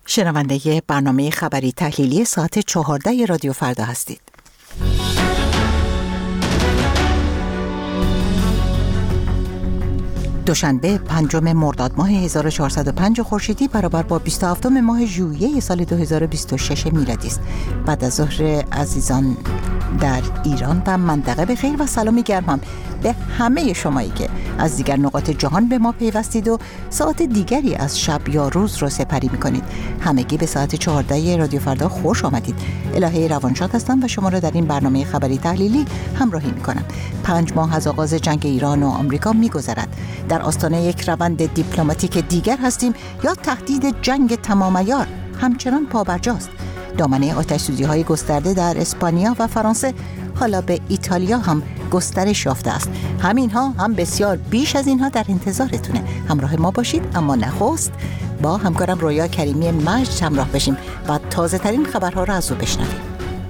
شنونده برنامه خبری تحلیلی ساعت 14 رادیو فردا هستید. دوشنبه 5 مرداد ماه 1405 خورشیدی برابر با 27 ماه ژوئیه سال 2026 میلادی است. بعد از ظهر عزیزان در ایران و منطقه به خیر و سلامی گرمم به همه شمایی که از دیگر نقاط جهان به ما پیوستید و ساعت دیگری از شب یا روز رو سپری میکنید. همگی به ساعت 14 رادیو فردا خوش آمدید. الهه روانشاد هستم و شما را در این برنامه خبری تحلیلی همراهی میکنم. 5 ماه از آغاز جنگ ایران و آمریکا میگذرد. در آستانه یک روند دیپلماتیک دیگر هستیم یا تهدید جنگ تمام عیار همچنان پابرجاست. دامنه آتش‌سوزی‌های گسترده در اسپانیا و فرانسه حالا به ایتالیا هم گسترش یافته است. همینها هم بسیار بیش از اینها در انتظارتونه. همراه ما باشید، اما نخست با همکارم رویا کریمی مجد همراه بشیم و تازه ترین خبرها را از او بشنویم.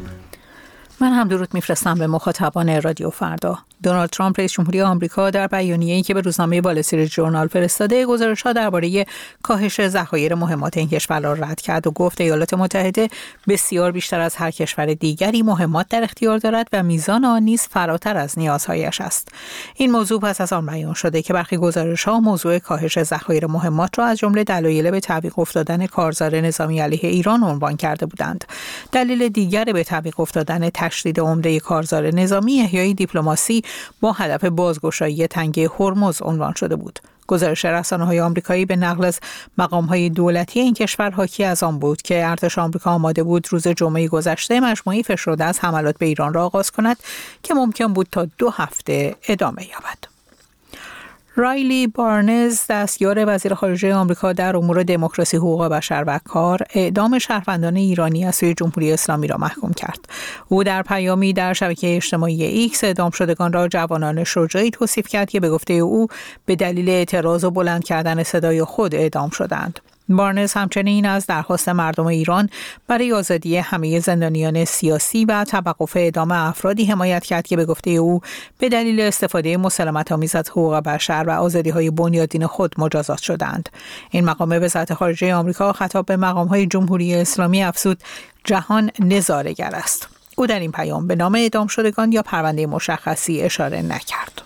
من هم درود میفرستم به مخاطبان رادیو فردا. دونالد ترامپ رئیس جمهوری آمریکا در بیانیه‌ای که به روزنامه وال استریت ژورنال فرستاده گزارش‌ها درباره کاهش ذخایر مهمات این کشور را رد کرد و گفت ایالات متحده بسیار بیشتر از هر کشور دیگری مهمات در اختیار دارد و میزان آن نیز فراتر از نیازهایش است. این موضوع پس از آن بیان شده که برخی گزارش‌ها موضوع کاهش ذخایر مهمات را از جمله دلایل به تعویق افتادن کارزار نظامی علیه ایران عنوان کرده بودند. دلیل دیگر به تعویق افتادن تشدید عمده کارزار نظامی احیای دیپلماسی با هدف بازگشایی تنگه هرمز عنوان شده بود. گزارش رسانه‌های آمریکایی به نقل از مقام‌های دولتی این کشور حاکی از آن بود که ارتش آمریکا آماده بود روز جمعه گذشته مجموعه‌ای فشرده از حملات به ایران را آغاز کند که ممکن بود تا 2 هفته ادامه یابد. رایلی بارنز، دستیار وزیر خارجه آمریکا در امور دموکراسی، حقوق بشر و کار، اعدام شهروندان ایرانی از سوی جمهوری اسلامی را محکوم کرد. او در پیامی در شبکه اجتماعی ایکس اعدام شدگان را جوانان شجاعی توصیف کرد که به گفته او به دلیل اعتراض و بلند کردن صدای خود اعدام شدند. بارنز همچنین از درخواست مردم ایران برای آزادی همه زندانیان سیاسی و توقف اعدام افرادی حمایت کرد که به گفته او به دلیل استفاده مسالمت‌آمیز از حقوق بشر و آزادی‌های بنیادین خود مجازات شدند. این مقام وزارت خارجه آمریکا خطاب به مقام‌های جمهوری اسلامی افزود جهان نظاره‌گر است. او در این پیام به نام اعدام شدگان یا پرونده مشخصی اشاره نکرد.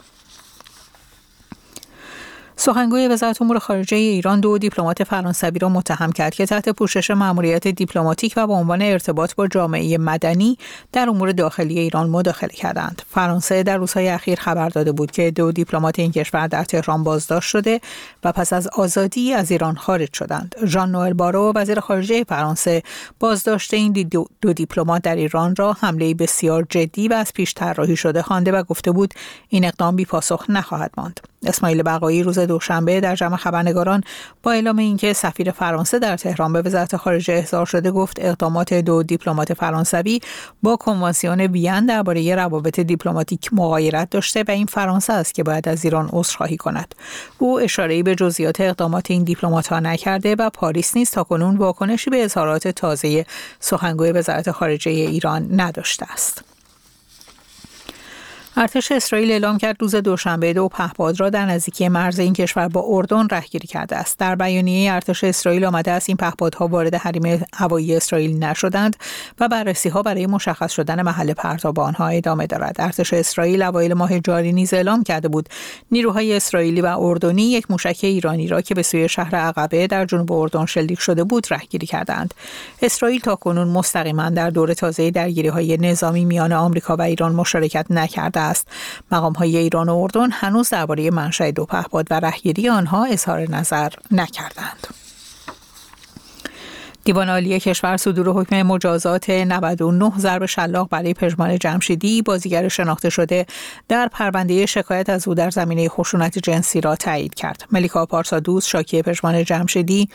سخنگوی وزارت امور خارجه ایران 2 دیپلمات فرانسوی را متهم کرد که تحت پوشش مأموریت دیپلماتیک و به عنوان ارتباط با جامعه مدنی در امور داخلی ایران مداخله کردند. فرانسه در روزهای اخیر خبر داده بود که 2 دیپلمات این کشور در تهران بازداشت شده و پس از آزادی از ایران خارج شدند. ژان نوئل بارو، وزیر خارجه فرانسه، بازداشت این 2 دیپلمات در ایران را حمله بسیار جدی و از پیش طراحی شده خوانده و گفته بود این اقدام بی‌پاسخ نخواهد ماند. اسماعیل بقایی روز دوشنبه در جمع خبرنگاران با اعلام اینکه سفیر فرانسه در تهران به وزارت خارجه احضار شده گفت اقدامات 2 دیپلمات فرانسوی با کنوانسیون وین درباره روابط دیپلماتیک مغایرت داشته و این فرانسه است که باید از ایران عذرخواهی کند. او اشاره‌ای به جزئیات اقدامات این دیپلمات‌ها نکرده و پاریس نیز تاکنون واکنشی به اظهارات تازه سخنگوی وزارت خارجه ایران نداشته است. ارتش اسرائیل اعلام کرد روز دوشنبه 2 پهپاد را در نزدیکی مرز این کشور با اردن رهگیری کرده است. در بیانیه ارتش اسرائیل آمده است این پهپادها وارد حریم هوایی اسرائیل نشدند و بررسی‌ها برای مشخص شدن محل پرتاب آنها ادامه دارد. ارتش اسرائیل اوایل ماه جاری نیز اعلام کرده بود نیروهای اسرائیلی و اردنی یک موشک ایرانی را که به سوی شهر عقبه در جنوب اردن شلیک شده بود رهگیری کردند. اسرائیل تاکنون مستقیما در دور تازه درگیری‌های نظامی میان آمریکا و ایران مشارکت نکرده است. مقام‌های ایران و اردن هنوز درباره منشأ 2 پهپاد و رهگیری آنها اظهار نظر نکردند. دیوان عالی کشور صدور حکم مجازات 99 ضرب شلاق برای پژمان جمشیدی، بازیگر شناخته شده در پرونده شکایت از او در زمینه خشونت جنسی را تایید کرد. ملیکا پارسادوس، شاکی پژمان جمشیدی،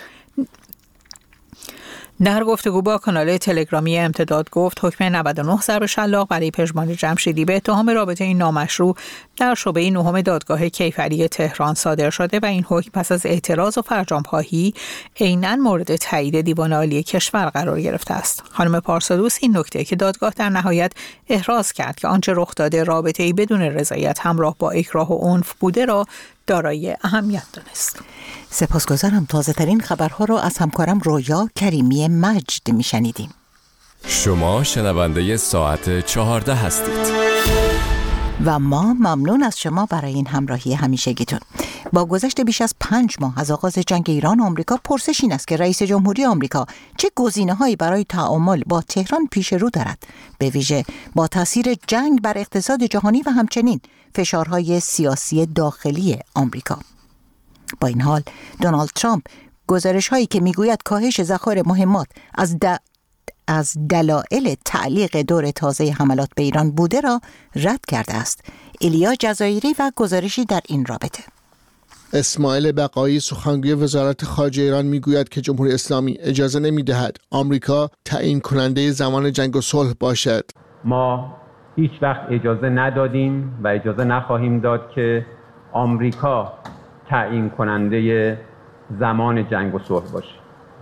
در گفتگو با کانال تلگرامی امتداد گفت حکم 99 ضرب شلاق برای پژمان جمشیدی به اتهام رابطه نامشروع در شعبه 9 دادگاه کیفری تهران صادر شده و این حکم پس از اعتراض و فرجام‌خواهی عیناً مورد تایید دیوان عالی کشور قرار گرفته است. خانم پارسادوس این نکته که دادگاه در نهایت احراز کرد که آنچه رخ داده رابطه‌ای بدون رضایت همراه با اکراه و عنف بوده را دارای اهمیت دانست. سپاسگزارم. تازه ترین خبرها رو از همکارم رویا کریمی مجد میشنیدیم. شما شنونده ساعت 14 هستید. و ما ممنون از شما برای این همراهی همیشگیتون. با گذشت بیش از 5 ماه از آغاز جنگ ایران و آمریکا، پرسش این است که رئیس جمهوری آمریکا چه گزینه‌هایی برای تعامل با تهران پیش رو دارد، به ویژه با تاثیر جنگ بر اقتصاد جهانی و همچنین فشارهای سیاسی داخلی آمریکا. با این حال دونالد ترامپ گزارش‌هایی که میگوید کاهش ذخایر مهمات از دلایل تعلیق دور تازه حملات به ایران بوده را رد کرده است. ایلیا جزایری و گزارشی در این رابطه. اسماعیل بقایی سخنگوی وزارت خارجه ایران میگوید که جمهوری اسلامی اجازه نمیدهد آمریکا تعیین کننده زمان جنگ و صلح باشد. ما هیچ وقت اجازه ندادیم و اجازه نخواهیم داد که آمریکا تعیین کننده زمان جنگ و صلح باشه.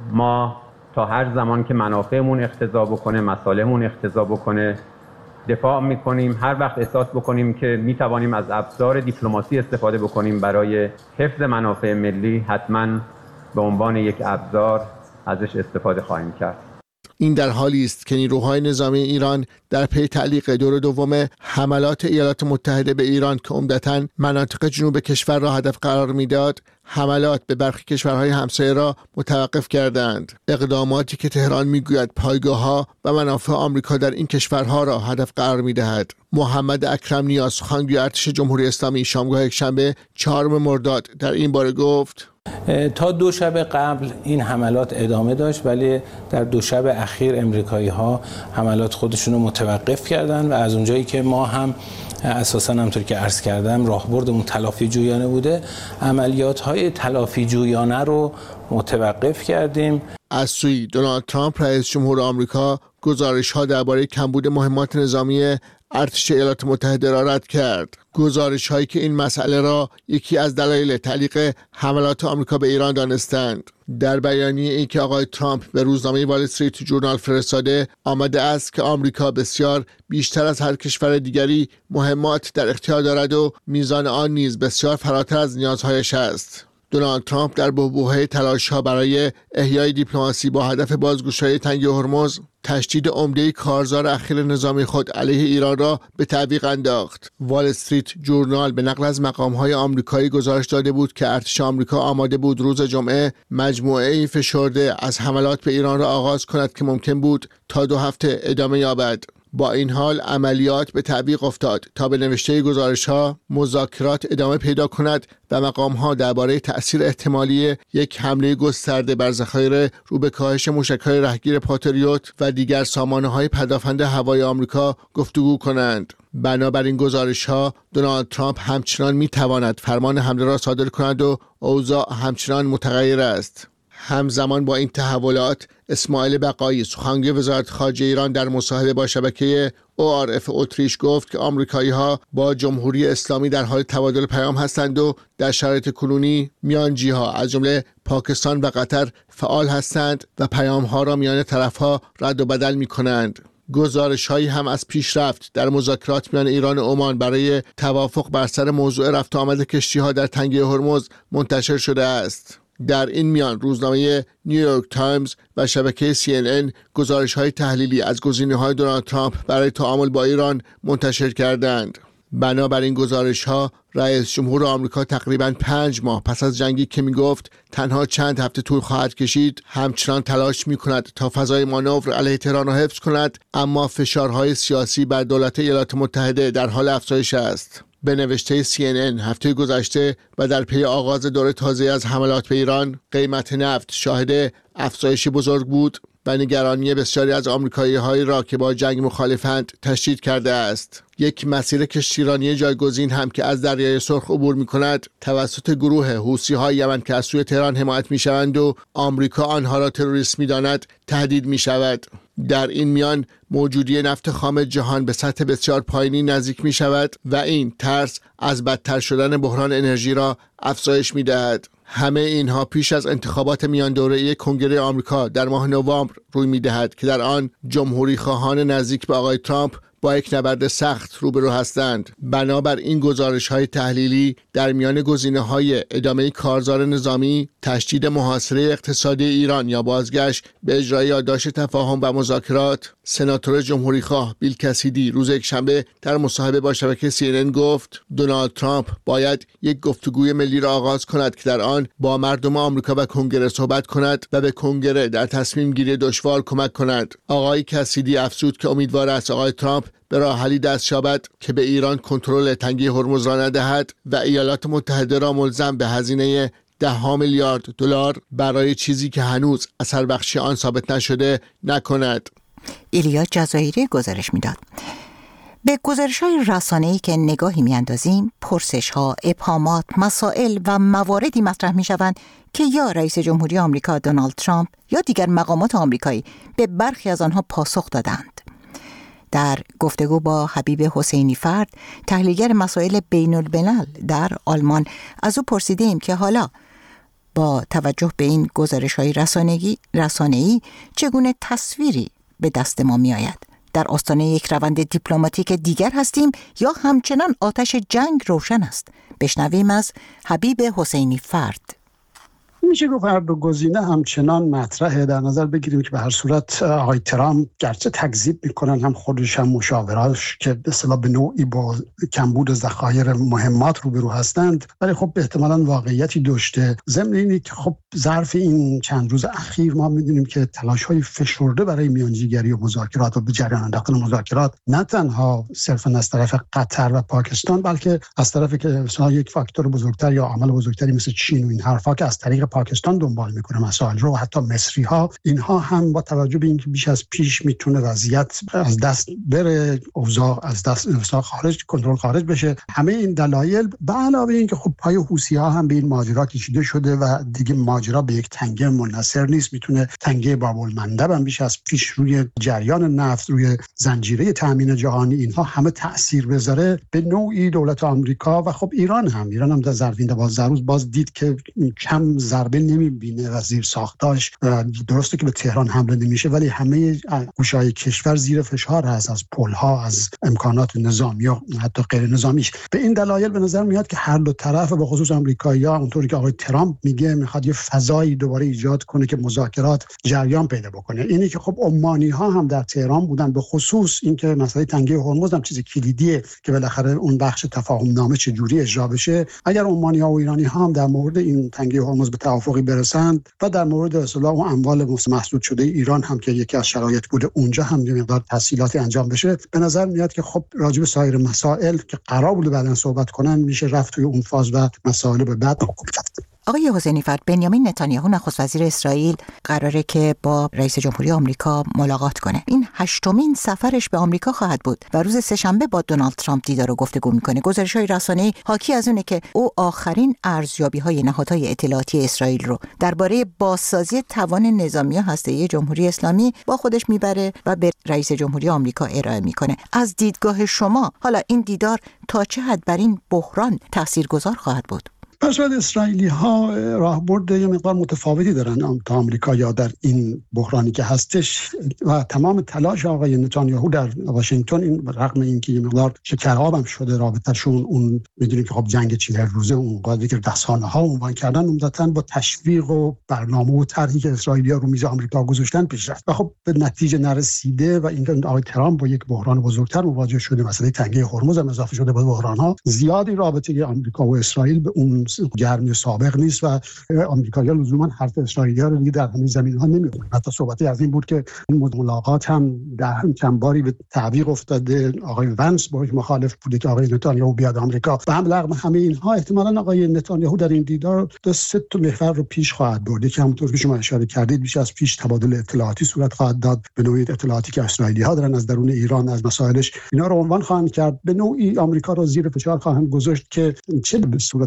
ما تا هر زمان که منافعمون اقتضا بکنه، مصالحمون اقتضا بکنه، دفاع میکنیم. هر وقت احساس بکنیم که میتوانیم از ابزار دیپلماسی استفاده بکنیم برای حفظ منافع ملی، حتما به عنوان یک ابزار ازش استفاده خواهیم کرد. این در حالی است که نیروهای نظامی ایران در پی تعلیق دور دوم حملات ایالات متحده به ایران که عمدتاً مناطق جنوب کشور را هدف قرار میداد، حملات به برخی کشورهای همسایه را متوقف کردند. اقداماتی که تهران میگوید پایگاه‌ها و منافع آمریکا در این کشورها را هدف قرار میدهد. محمد اکرم نیاز، سخنگوی ارتش جمهوری اسلامی، شامگاه یکشنبه 4 مرداد در این باره گفت: تا 2 شب قبل این حملات ادامه داشت، ولی در 2 شب اخیر امریکایی‌ها حملات خودشون رو متوقف کردن و از اونجایی که ما هم اساساً همونطور که عرض کردم راهبردمون تلافی جویانه بوده، عملیات‌های تلافی جویانه رو متوقف کردیم. از سوی دونالد ترامپ رئیس جمهور آمریکا گزارش‌ها درباره کمبود مهمات نظامی ارتش ایالات متحده را رد کرد. گزارش‌هایی که این مسئله را یکی از دلایل تعلیق حملات آمریکا به ایران دانستند. در بیانیه ای که آقای ترامپ به روزنامه وال استریت جورنال فرستاده آمده است که آمریکا بسیار بیشتر از هر کشور دیگری مهمات در اختیار دارد و میزان آن نیز بسیار فراتر از نیازهایش است. دونالد ترامپ در بحبوحه تلاش‌ها برای احیای دیپلماسی با هدف بازگشایی تنگه هرمز، تشدید عمده کارزار اخیر نظامی خود علیه ایران را به تعویق انداخت. وال استریت جورنال به نقل از مقام‌های آمریکایی گزارش داده بود که ارتش آمریکا آماده بود روز جمعه مجموعه‌ای فشرده از حملات به ایران را آغاز کند که ممکن بود تا 2 هفته ادامه یابد. با این حال عملیات به تعویق افتاد تا به نوشته گزارش‌ها مذاکرات ادامه پیدا کند و مقام‌ها درباره تأثیر احتمالی یک حمله گسترده بر ذخایر رو به کاهش موشک‌های رهگیر پاتریوت و دیگر سامانه‌های پدافند هوایی آمریکا گفتگو کنند. بنابراین گزارش‌ها دونالد ترامپ همچنان می‌تواند فرمان حمله را صادر کند و اوضاع همچنان متغیر است. همزمان با این تحولات، اسماعیل بقایی سخنگوی وزارت خارجه ایران در مصاحبه با شبکه ORF اتریش گفت که آمریکایی‌ها با جمهوری اسلامی در حال تبادل پیام هستند و در شرایط کنونی میانجی‌ها از جمله پاکستان و قطر فعال هستند و پیام‌ها را میان طرف‌ها رد و بدل می‌کنند. گزارش‌هایی هم از پیشرفت در مذاکرات میان ایران و عمان برای توافق بر سر موضوع رفت و آمد کشتی‌ها در تنگه هرمز منتشر شده است. در این میان روزنامه نیویورک تایمز و شبکه CNN گزارش‌های تحلیلی از گزینه‌های دونالد ترامپ برای تعامل با ایران منتشر کردند. بنابراین گزارش‌ها رئیس جمهور آمریکا تقریباً 5 ماه پس از جنگی که می‌گفت تنها چند هفته طول خواهد کشید، همچنان تلاش می‌کند تا فضای مانور علیه تهران را حفظ کند، اما فشارهای سیاسی بر دولت ایالات متحده در حال افزایش است. به نوشته CNN هفته گذشته و در پی آغاز دوره تازه از حملات به ایران، قیمت نفت شاهد افزایشی بزرگ بود و نگرانی بسیاری از آمریکایی‌هایی را که با جنگ مخالفند تشدید کرده است. یک مسیر کشتیرانی جایگزین هم که از دریای سرخ عبور می‌کند توسط گروه حوثی‌های یمن که از سوی تهران حمایت می‌شوند و آمریکا آنها را تروریست می‌داند تهدید می‌شود. در این میان موجودی نفت خام جهان به سطح بسیار پایینی نزدیک می شود و این ترس از بدتر شدن بحران انرژی را افزایش می دهد. همه اینها پیش از انتخابات میان دوره‌ای کنگره آمریکا در ماه نوامبر روی می دهد که در آن جمهوری خواهان نزدیک به آقای ترامپ با یک نبرد سخت روبرو هستند. بنابر این گزارش‌های تحلیلی در میان گزینه‌های ادامه کارزار نظامی، تشدید محاصره اقتصادی ایران یا بازگشت به اجرای یادداشت تفاهم و مذاکرات، سناتور جمهوریخواه بیل کسیدی روز یکشنبه در مصاحبه با شبکه CNN گفت دونالد ترامپ باید یک گفتگوی ملی را آغاز کند که در آن با مردم آمریکا و کنگره صحبت کند و به کنگره در تصمیم گیری دشوار کمک کند. آقای کسیدی افزود که امیدوار است آقای ترامپ به راه حلی دست یابد که به ایران کنترل تنگه هرمز را ندهد و ایالات متحده را ملزم به هزینه $10 میلیارد برای چیزی که هنوز اثر بخشی آن ثابت نشده نکند. ایلیا جزایری گزارش میداد. به گزارش‌های رسانه‌ای که نگاهی می‌اندازیم، پرسش‌ها، ابهامات، مسائل و مواردی مطرح می‌شوند که یا رئیس جمهوری آمریکا دونالد ترامپ یا دیگر مقامات آمریکایی به برخی از آنها پاسخ دادند. در گفتگو با حبیب حسینی فرد، تحلیلگر مسائل بین‌الملل در آلمان، از او پرسیدیم که حالا با توجه به این گزارش‌های رسانه‌ای چگونه تصویری به دست ما می‌آید؟ در آستانه یک روند دیپلماتیک دیگر هستیم یا همچنان آتش جنگ روشن است؟ بشنویم از حبیب حسینی فرد. میشه گفت هر دو گزینه همچنان مطرحه. در نظر بگیریم که به هر صورت آقای ترامپ گرچه تکذیب میکنن هم خودش هم مشاوراش که به اصطلاح به نوعی با کمبود ذخایر مهمات روبرو هستند، ولی خب احتمالاً واقعیتی داشته. ضمن اینه که خب ظرف این چند روز اخیر ما میدونیم که تلاش‌های فشرده برای میانجیگری و مذاکرات و به جریان انداختن مذاکرات نه تنها صرفاً از طرف قطر و پاکستان، بلکه از طرفی که مثلا یک فاکتور بزرگتر یا عامل بزرگتری مثل چین و این حرفا که از طریق پاکستان دنبال میکنه مسائل رو، و حتی مصری ها، اینها هم با توجه به اینکه بیش از پیش میتونه وضعیت از دست بره، اوضاع از دست خارج، کنترل خارج بشه، همه این دلایل به علاوه اینکه خب پای حوثی ها هم به این ماجرا کشیده شده و دیگه ماجرا به یک تنگه منحصر نیست، میتونه تنگه باب المندب هم بیش از پیش روی جریان نفت، روی زنجیره تامین جهانی، اینها همه تاثیر بذاره. به نوعی دولت آمریکا و خب ایران هم در ظرف 12 روز باز دید که کم ضربه نمیبینه و زیر ساختاش. درسته که به تهران حمله نمیشه، ولی همه گوشه‌های کشور زیر فشار هست، از پل‌ها، از امکانات نظامی و حتی غیر نظامیش. به این دلایل به نظر میاد که هر دو طرف، به خصوص آمریکایی‌ها، اونطوری که آقای ترامپ میگه، میخواد یه فضایی دوباره ایجاد کنه که مذاکرات جریان پیدا بکنه. اینی که خب عمانی‌ها هم در تهران بودن، به خصوص اینکه مسئله تنگه هرمز هم چیز کلیدیه که بالاخره اون بخش تفاهم نامه چجوری اجرا بشه. اگر عمانی‌ها و ایرانی‌ها هم در مورد این تنگه هرمز به توافقی برسند و در مورد اصلاح و اموال مسدود شده ایران هم که یکی از شرایط بوده اونجا هم یه مقدار تسهیلاتی انجام بشه، به نظر میاد که خب راجع به سایر مسائل که قرار بوده بعداً صحبت کنن میشه رفت توی اون فاز و مسائل به بعد رفت. آقای حسینی فرد، بنیامین نتانیاهو نخست وزیر اسرائیل قراره که با رئیس جمهوری آمریکا ملاقات کنه. این 8مین سفرش به آمریکا خواهد بود و روز سه‌شنبه با دونالد ترامپ دیدار و گفتگو میکنه. گزارش‌های رسانه‌ای حاکی از اونه که او آخرین ارزیابی‌های نهادهای اطلاعاتی اسرائیل رو درباره بازسازی توان نظامی هسته‌ای جمهوری اسلامی با خودش میبره و به رئیس جمهوری آمریکا ارائه میکنه. از دیدگاه شما حالا این دیدار تا چه حد بر این بحران تاثیرگذار خواهد بود؟ پس بعد اسرائیلی ها راهبرد یه مقدار متفاوتی دارن تا آمریکا یا در این بحرانی که هستش و تمام تلاش آقای نتانیاهو در واشنگتن، این رغم اینکه یه مقدار شکراب هم شده رابطه‌شون، اون میدونید که خب جنگ 40 روزه اون قضیه که رسانه‌ها عنوان کردن عمدتاً با تشویق و برنامه و طرحی که اسرائیلی‌ها رو میز آمریکا گذاشتن پیش رفت و خب به نتیجه نرسیده و اینکه آقای ترامپ با یک بحران بزرگتر مواجه شده، مسئله تنگه هرمز هم اضافه شده به بحران‌ها، زیادی رابطه آمریکا و اسرائیل به اون گرمی سابق نیست و آمریکایی‌ها لزوما حرف اسرائیلی‌ها رو دیگه در همین زمینه‌ها نمی‌کنن. حتی صحبتی از این بود که ملاقات هم در چند باری به تعویق افتاده، آقای ونس باهاش مخالف بوده که آقای نتانیاهو بیاد آمریکا و هم رغم همه اینها احتمالاً آقای نتانیاهو در این دیدار 2-3 محور رو پیش خواهد برد که همونطور که شما اشاره کردید بیش از پیش تبادل اطلاعاتی صورت خواهد داد، به نوعی اطلاعاتی که اسرائیلی‌ها دارن از درون ایران از مسائلش، اینا رو عنوان خواهند کرد، به نوعی آمریکا رو زیر فشار خواهند گذاشت که چه به صورت مذاکره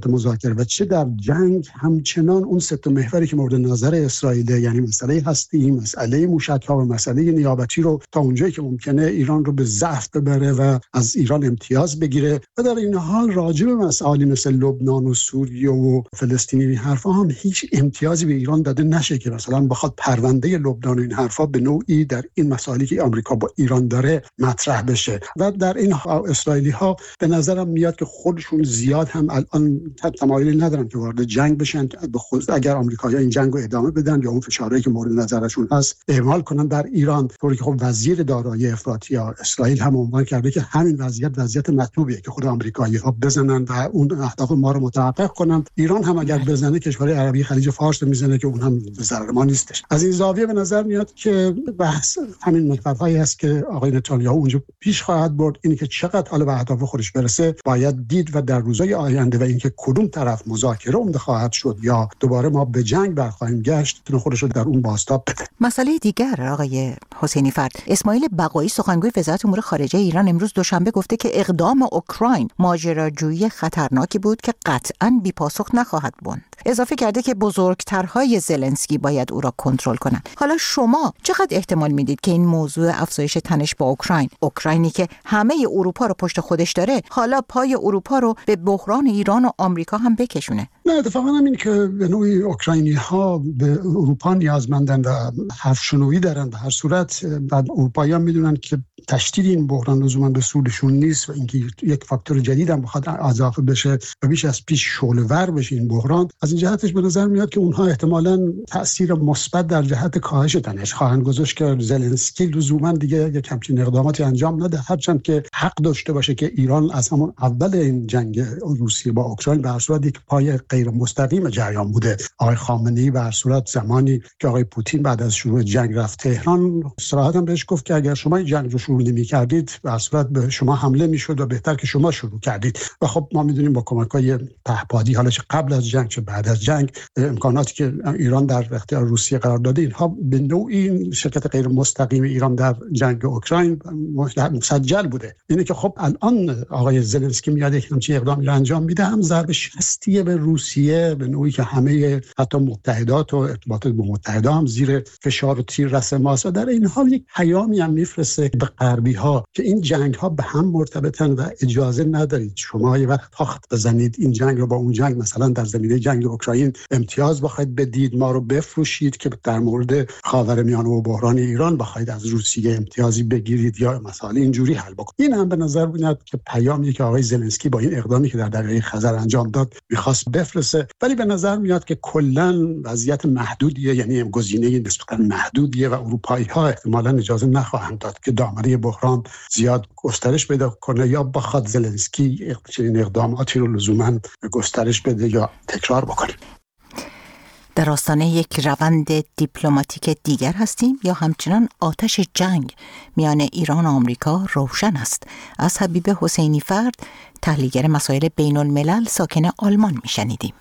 داره و چه در جنگ همچنان اون سه تا محوری که مورد نظر اسرائیل، یعنی مسئله هستی، مسئله موشک‌ها و مسئله نیابتی رو تا اونجایی که ممکنه ایران رو به ضعف ببره و از ایران امتیاز بگیره و در این حال راجع به مسائلی مثل لبنان و سوریه و فلسطین این حرفا هم هیچ امتیازی به ایران داده نشه که مثلا بخواد پرونده لبنان و این حرفا به نوعی در این مسائلی که آمریکا با ایران داره مطرح بشه. و در این اسرائیلی ها به نظرم میاد که خودشون زیاد هم الان تمایلی ندارن که وارد جنگ بشن، به خصوص اگر آمریکایی‌ها این جنگو ادامه بدن یا اون فشارهایی که مورد نظرشون هست اعمال کنن بر ایران، طوری که خب وزیر دارایی افراطی اسرائیل هم عنوان کرده که همین وضعیت مطلوبیه که خود آمریکایی‌ها بزنن و اون اهداف ما رو متحقق کنن. ایران هم اگر بزنه کشورهای عربی خلیج فارس میزنه که اون هم به ضرر ما نیستش. از این زاویه به نظر میاد که بحث همین محورهایی است که آقای نتانیاهو اونجا پیش خواهد برد. اینی که چقدر حالا به اهداف خودش برسه باید دید و در روزهای آینده و اینکه کدوم طرف مذاکره عمده خواهد شد یا دوباره ما به جنگ برخواهیم گشت تونه خودش رو در اون بازتاب بده. مسئله دیگر آقای حسینی فرد، اسماعیل بقایی سخنگوی وزارت امور خارجه ایران امروز دوشنبه گفته که اقدام اوکراین ماجراجویی خطرناکی بود که قطعاً بی‌پاسخ نخواهد ماند. اضافه کرده که بزرگترهای زلنسکی باید او را کنترل کنند. حالا شما چقدر احتمال میدید که این موضوع افزایش تنش با اوکراینی که همه اروپا رو پشت خودش داره، حالا پای اروپا رو به بحران ایران و آمریکا هم بکشونه؟ نه، اتفاقا همین که به نوعی اوکراینی‌ها به اروپا نیازمندن و حرفشنویی دارن. به هر صورت بعد اروپایی‌ها میدونن که تشدید این بحران لزوما به سودشون نیست و اینکه یک فاکتور جدید هم بخواد اضافه بشه و بیش از پیش شعله‌ور بشه این بحران. از این جهتش به نظر میاد که اونها احتمالاً تأثیر مثبت در جهت کاهش تنش خواهند گذاشت که زلنسکی لزوما دیگه یک همچین اقداماتی انجام نده، هرچند که حق داشته باشه که ایران از همون اول این جنگ روسیه با اوکراین به هر صورت یک پای غیر مستقیم جریان بوده. آقای خامنه‌ای به هر صورت زمانی که آقای پوتین بعد از شروع جنگ رفت تهران صراحتاً بهش گفت که اگر شما این جنگ رو شروع نمی‌کردید به هر صورت به شما حمله می‌شد و بهتر که شما شروع کردید. و خب ما می‌دونیم با کمک‌های پهپادی حالا چه قبل از جنگ چه بعد از جنگ امکاناتی که ایران در اختیار روسیه قرار داده اینها به نوعی شرکت غیر مستقیم ایران در جنگ اوکراین مسجل بوده. اینه که خب الان آقای زلنسکی میاد یک همچین اقدامی رو انجام میده، هم ضربه شکستیه به روسیه به نوعی که همه حتی متحدات و ارتباطات با متحدا هم زیر فشار و تیر رس ماست و در این حال یک پیامی هم میفرسته به غربی‌ها که این جنگ‌ها به هم مرتبطن و اجازه ندارید شما یه وقت تاخت بزنید این جنگ رو با اون جنگ مثلا در زمینه جنگ اوکراین امتیاز بخواید بدید، ما رو بفروشید که در مورد خاورمیانه و بحران ایران بخواید از روسیه امتیازی بگیرید یا مسائل اینجوری حل بکنید. این هم به نظر میاد که پیامی که آقای زلنسکی با این اقدامی که در دریای خزر انجام داد می‌خواست بفرسته، ولی به نظر میاد که کلاً وضعیت محدودیه، یعنی گزینه نسبتاً محدودیه و اروپایی‌ها احتمالاً اجازه نخواهند داد که دامنه بحران زیاد گسترش پیدا کنه یا بخواد زلنسکی چنین اقداماتی رو لزوماً گسترش بده یا تکرار بکنه. در آستانه یک روند دیپلماتیک دیگر هستیم یا همچنان آتش جنگ میان ایران و آمریکا روشن است؟ از حبیب حسینی فرد، تحلیلگر مسائل بین الملل ساکن آلمان میشنیدیم.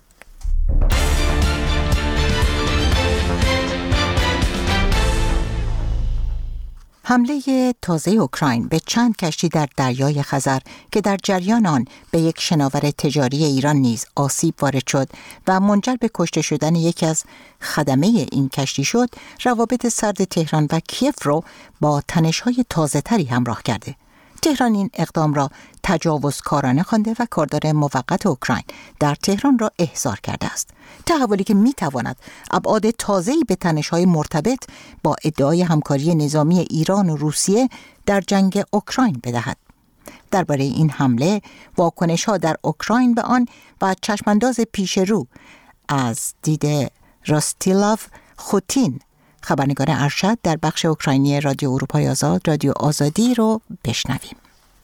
حمله تازه اوکراین به چند کشتی در دریای خزر که در جریان آن به یک شناور تجاری ایران نیز آسیب وارد شد و منجر به کشته شدن یکی از خدمه این کشتی شد، روابط سرد تهران و کیف رو با تنش‌های تازه‌تری همراه کرده. تهران این اقدام را تجاوزکارانه خوانده و کاردار موقت اوکراین در تهران را احضار کرده است. تحولی که میتواند ابعاد تازه‌ای به تنش‌های مرتبط با ادعای همکاری نظامی ایران و روسیه در جنگ اوکراین بدهد. درباره این حمله، واکنش‌ها در اوکراین به آن و چشمانداز پیش رو از دید راستیلاو خوتین، خبرنگار ارشد در بخش اوکراینی رادیو اروپای آزاد، رادیو آزادی رو بشنویم.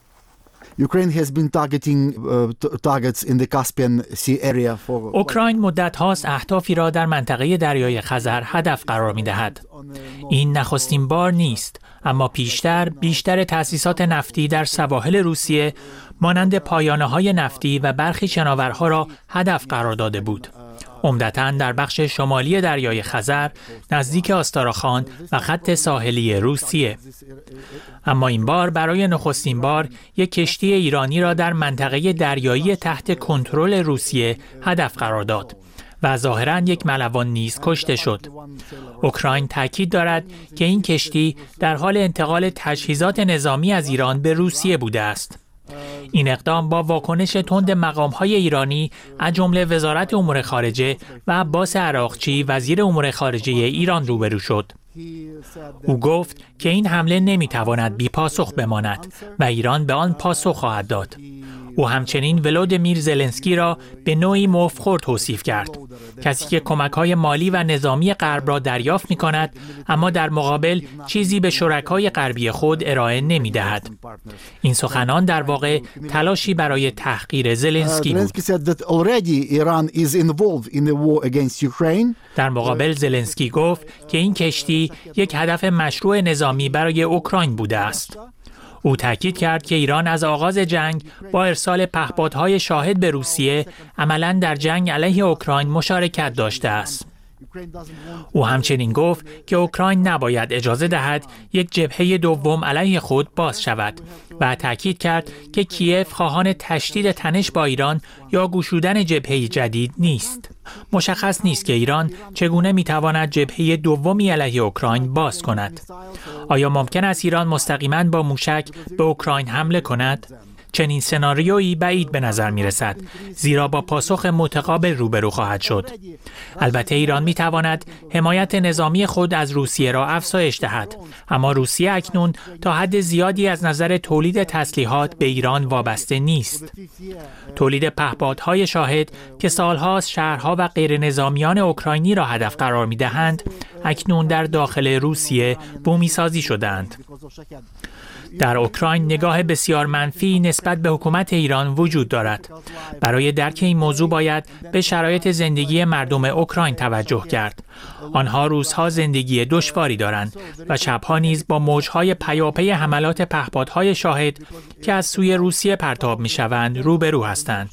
اوکراین مدت هاست اهدافی را در منطقه دریای خزر هدف قرار می دهد. این نخستین بار نیست، اما بیشتر تأسیسات نفتی در سواحل روسیه مانند پایانه‌های نفتی و برخی شناورها را هدف قرار داده بود. عمدتاً در بخش شمالی دریای خزر نزدیک آستاراخان و خط ساحلی روسیه. اما این بار برای نخستین بار یک کشتی ایرانی را در منطقه دریایی تحت کنترل روسیه هدف قرار داد و ظاهراً یک ملوان نیز کشته شد. اوکراین تاکید دارد که این کشتی در حال انتقال تجهیزات نظامی از ایران به روسیه بوده است. این اقدام با واکنش تند مقام‌های ایرانی از جمله وزارت امور خارجه و عباس عراقچی وزیر امور خارجه ایران روبرو شد. او گفت که این حمله نمی‌تواند بی‌پاسخ بماند و ایران به آن پاسخ خواهد داد. او همچنین ولودیمیر زلنسکی را به نوعی مفخور توصیف کرد، کسی که کمک‌های مالی و نظامی غرب را دریافت می‌کند اما در مقابل چیزی به شرکای غربی خود ارائه نمی‌دهد. این سخنان در واقع تلاشی برای تحقیر زلنسکی بود. در مقابل زلنسکی گفت که این کشتی یک هدف مشروع نظامی برای اوکراین بوده است. او تاکید کرد که ایران از آغاز جنگ با ارسال پهپادهای شاهد به روسیه عملاً در جنگ علیه اوکراین مشارکت داشته است. او همچنین گفت که اوکراین نباید اجازه دهد یک جبهه دوم علیه خود باز شود و تاکید کرد که کیف خواهان تشدید تنش با ایران یا گشودن جبهه جدید نیست. مشخص نیست که ایران چگونه میتواند جبهه دومی علیه اوکراین باز کند. آیا ممکن است ایران مستقیما با موشک به اوکراین حمله کند؟ چنین سناریویی بعید به نظر می رسد، زیرا با پاسخ متقابل روبرو خواهد شد. البته ایران می تواند حمایت نظامی خود از روسیه را افزایش دهد، اما روسیه اکنون تا حد زیادی از نظر تولید تسلیحات به ایران وابسته نیست. تولید پهپادهای شاهد که سالهاست شهرها و غیر نظامیان اوکراینی را هدف قرار می دهند، اکنون در داخل روسیه بومی سازی شدند. در اوکراین نگاه بسیار منفی نسبت به حکومت ایران وجود دارد. برای درک این موضوع باید به شرایط زندگی مردم اوکراین توجه کرد. آنها روزها زندگی دشواری دارند و شبها نیز با موجهای پیاپی حملات پهپادهای شاهد که از سوی روسیه پرتاب می‌شوند روبرو هستند.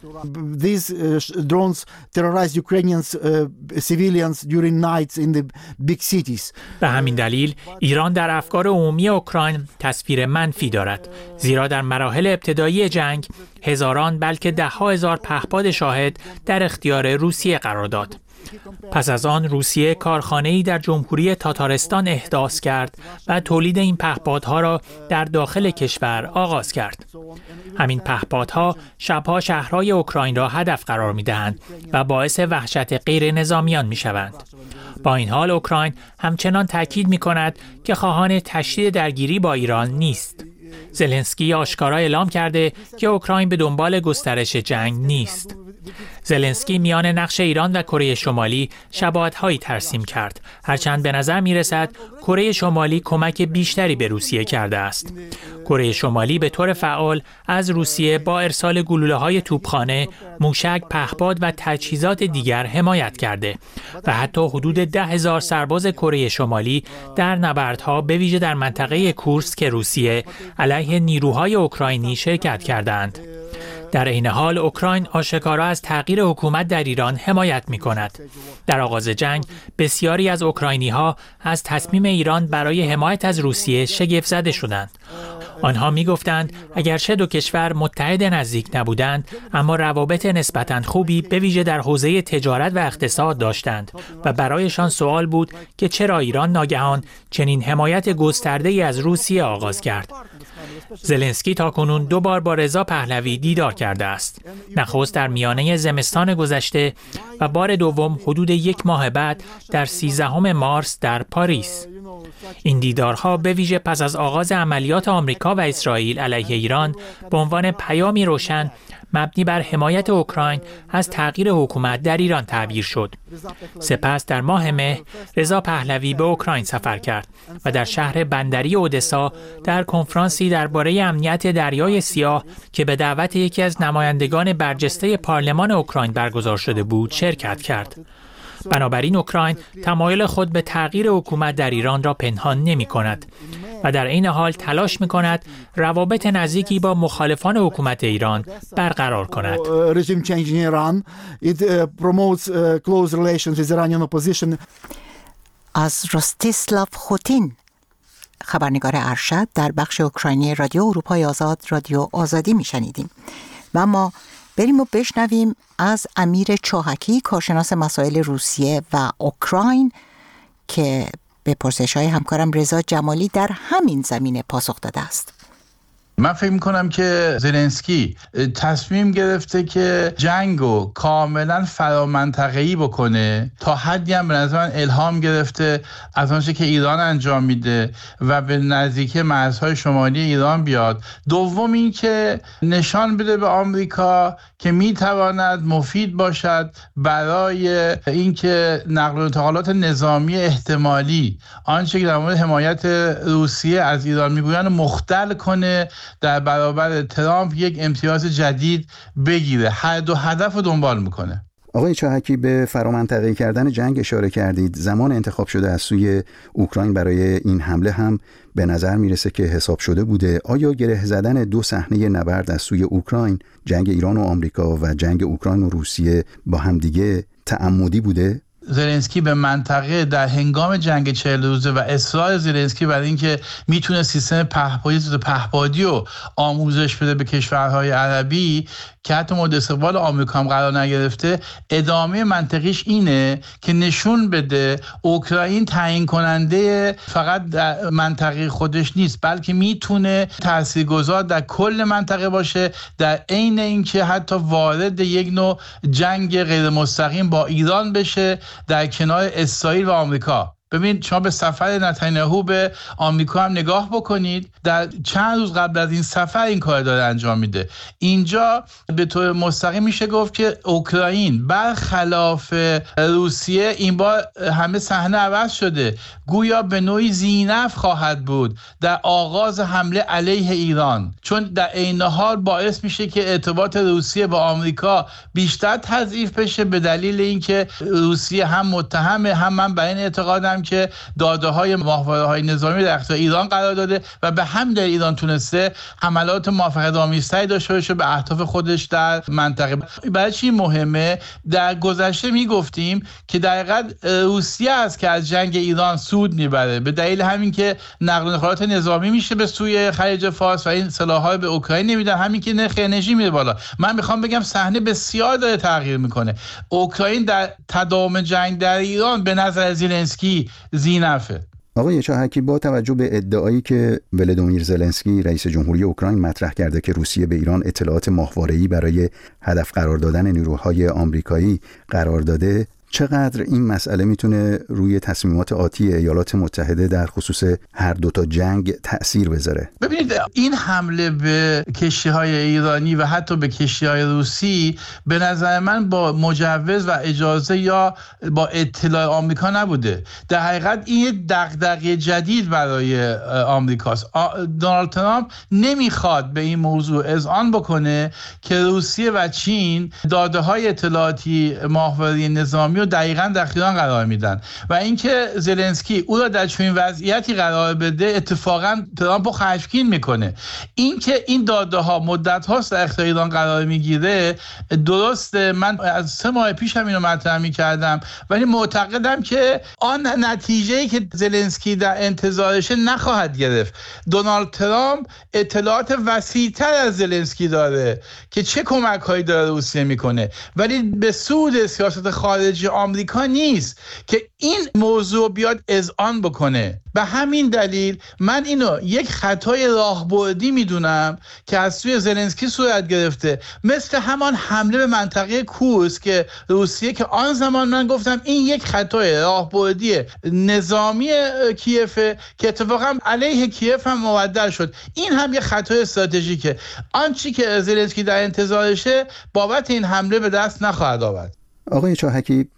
These drones terrorize Ukrainians civilians during nights in the big cities. به همین دلیل ایران در افکار عمومی اوکراین تصویر منفی دارد، زیرا در مراحل ابتدایی جنگ هزاران بلکه ده‌ها هزار پهپاد شاهد در اختیار روسیه قرار داد. پس از آن روسیه کارخانه‌ای در جمهوری تاتارستان احداث کرد و تولید این پهپادها را در داخل کشور آغاز کرد. همین پهپادها شبها شهرهای اوکراین را هدف قرار می‌دهند و باعث وحشت غیر نظامیان می‌شوند. با این حال اوکراین همچنان تاکید می‌کند که خواهان تشدید درگیری با ایران نیست. زلنسکی آشکارا اعلام کرده که اوکراین به دنبال گسترش جنگ نیست. زلنسکی میان نقش ایران و کره شمالی شباهت‌هایی ترسیم کرد، هرچند به نظر می‌رسد کره شمالی کمک بیشتری به روسیه کرده است. کره شمالی به طور فعال از روسیه با ارسال گلوله‌های توپخانه، موشک، پهپاد و تجهیزات دیگر حمایت کرده و حتی حدود 10,000 سرباز کره شمالی در نبردها به ویژه در منطقه کورسک روسیه علیه نیروهای اوکراینی شرکت کردند. در این حال اوکراین آشکارا از تغییر حکومت در ایران حمایت می‌کند. در آغاز جنگ بسیاری از اوکراینی‌ها از تصمیم ایران برای حمایت از روسیه شگفت زده شدند. آنها می‌گفتند اگرچه دو کشور متحد نزدیک نبودند، اما روابط نسبتاً خوبی به ویژه در حوزه تجارت و اقتصاد داشتند و برایشان سوال بود که چرا ایران ناگهان چنین حمایت گسترده‌ای از روسیه آغاز کرد. زلنسکی تاکنون 2 بار با رضا پهلوی دیدار کرده است. نخست در میانه زمستان گذشته و بار دوم حدود 1 ماه بعد در 13 مارس در پاریس. این دیدارها به ویژه پس از آغاز عملیات آمریکا و اسرائیل علیه ایران به عنوان پیامی روشن مبنی بر حمایت اوکراین از تغییر حکومت در ایران تعبیر شد. سپس در ماه مه رضا پهلوی به اوکراین سفر کرد و در شهر بندری اودسا در کنفرانسی درباره امنیت دریای سیاه که به دعوت یکی از نمایندگان برجسته پارلمان اوکراین برگزار شده بود شرکت کرد. بنابراین اوکراین تمایل خود به تغییر حکومت در ایران را پنهان نمی کند. و در این حال تلاش می‌کند روابط نزدیکی با مخالفان حکومت ایران برقرار کند. Regime change in Iran, it promotes close relations with Iranian opposition. از رستیسلاو خوتین، خبرنگار ارشد در بخش اوکراینی رادیو اروپای آزاد، رادیو آزادی میشنیدیم. و اما بریم و بشنویم از امیر چاهکی، کارشناس مسائل روسیه و اوکراین، که به پرسش‌های همکارم رضا جمالی در همین زمینه پاسخ داده است. من فکر میکنم که زلنسکی تصمیم گرفته که جنگو کاملا فرامنطقه‌ای بکنه، تا حدی هم به نظر من الهام گرفته از آنچه که ایران انجام میده و به نزدیک مرزهای شمالی ایران بیاد. دوم این که نشان بده به آمریکا که میتواند مفید باشد برای اینکه نقل و انتقالات نظامی احتمالی، آنچه که در مورد حمایت روسیه از ایران میگویند، مختل کنه، در برابر ترامپ یک امتیاز جدید بگیره. هر دو هدف رو دنبال میکنه. آقای چاهکی، به فرامنطقه‌ای کردن جنگ اشاره کردید. زمان انتخاب شده از سوی اوکراین برای این حمله هم به نظر میرسه که حساب شده بوده. آیا گره زدن دو صحنه نبرد از سوی اوکراین، جنگ ایران و آمریکا و جنگ اوکراین و روسیه، با هم دیگه تعمدی بوده؟ زلنسکی به منطقه در هنگام جنگ 40 روزه و اصرار زلنسکی برای اینکه میتونه سیستم پهپادی رو آموزش بده به کشورهای عربی که حتی مورد استقبال آمریکا هم قرار نگرفته، ادامه منطقیش اینه که نشون بده اوکراین تعیین کننده فقط در منطقه خودش نیست، بلکه میتونه تاثیرگذار در کل منطقه باشه، در عین اینکه حتی وارد یک نوع جنگ غیر مستقیم با ایران بشه در کنار اسرائیل و آمریکا. ببین، شما به سفر نتانیاهو به آمریکا هم نگاه بکنید، در چند روز قبل از این سفر این کار داره انجام میده. اینجا به طور مستقیم میشه گفت که اوکراین برخلاف روسیه این بار همه صحنه عوض شده، گویا به نوعی زینف خواهد بود در آغاز حمله علیه ایران، چون در عین حال باعث میشه که ارتباط روسیه با آمریکا بیشتر تضعیف بشه، به دلیل اینکه روسیه هم متهمه، هم من بر این اعتقادم که داده‌های ماهواره‌های نظامی در اختیار ایران قرار داده و به همین دلیل ایران تونسته حملات موفقیت‌آمیزتری داشته باشه به اهداف خودش در منطقه. برای چی مهمه؟ در گذشته میگفتیم که در حقیقت روسیه است که از جنگ ایران سود میبره، به دلیل همین که نقل و انتقالات نظامی میشه به سوی خلیج فارس و این سلاح‌ها به اوکراین نمیدن، همین که نرخ انرژی میره بالا. من میخوام بگم صحنه بسیار داره تغییر میکنه. اوکراین در تداوم جنگ در ایران به نظر زلنسکی زینفه. آقای چاهکی، با توجه به ادعایی که ولادیمیر زلنسکی رئیس جمهوری اوکراین مطرح کرده که روسیه به ایران اطلاعات ماهواره‌ای برای هدف قرار دادن نیروهای آمریکایی قرار داده، چقدر این مسئله میتونه روی تصمیمات آتی ایالات متحده در خصوص هر دوتا جنگ تأثیر بذاره؟ ببینید، این حمله به کشتی‌های ایرانی و حتی به کشتی‌های روسی به نظر من با مجوز و اجازه یا با اطلاع آمریکا نبوده. در حقیقت این دغدغه جدید برای آمریکاست. دونالد ترامپ نمیخواد به این موضوع اذعان بکنه که روسیه و چین داده‌های اطلاعاتی ماهواره نظامی رو دقیقاً در اختیار قرار میدن و اینکه زلنسکی او را در چنین وضعیتی قرار بده اتفاقاً ترامپ رو خشمگین میکنه. اینکه این داده ها مدت هاست در اختیار ایران قرار میگیره درسته، من از 3 ماه پیش هم اینو مطرح میکردم، ولی معتقدم که آن نتیجه‌ای که زلنسکی در انتظارشه نخواهد گرفت. دونالد ترامپ اطلاعات وسیع‌تر از زلنسکی داره که چه کمک‌هایی داره روسیه میکنه، ولی به سود سیاست خارجی آمریکا نیست که این موضوع بیاد اذعان بکنه. به همین دلیل من اینو یک خطای راهبردی میدونم که از سوی زلنسکی صورت گرفته، مثل همان حمله به منطقه کورسک که روسیه، که آن زمان من گفتم این یک خطای راهبردی نظامی کیفه که اتفاقا علیه کیف هم مبدل شد. این هم یک خطای استراتژیکه. آنچه که زلنسکی در انتظارشه بابت این حمله به دست نخواهد آورد. آقای چاهکی،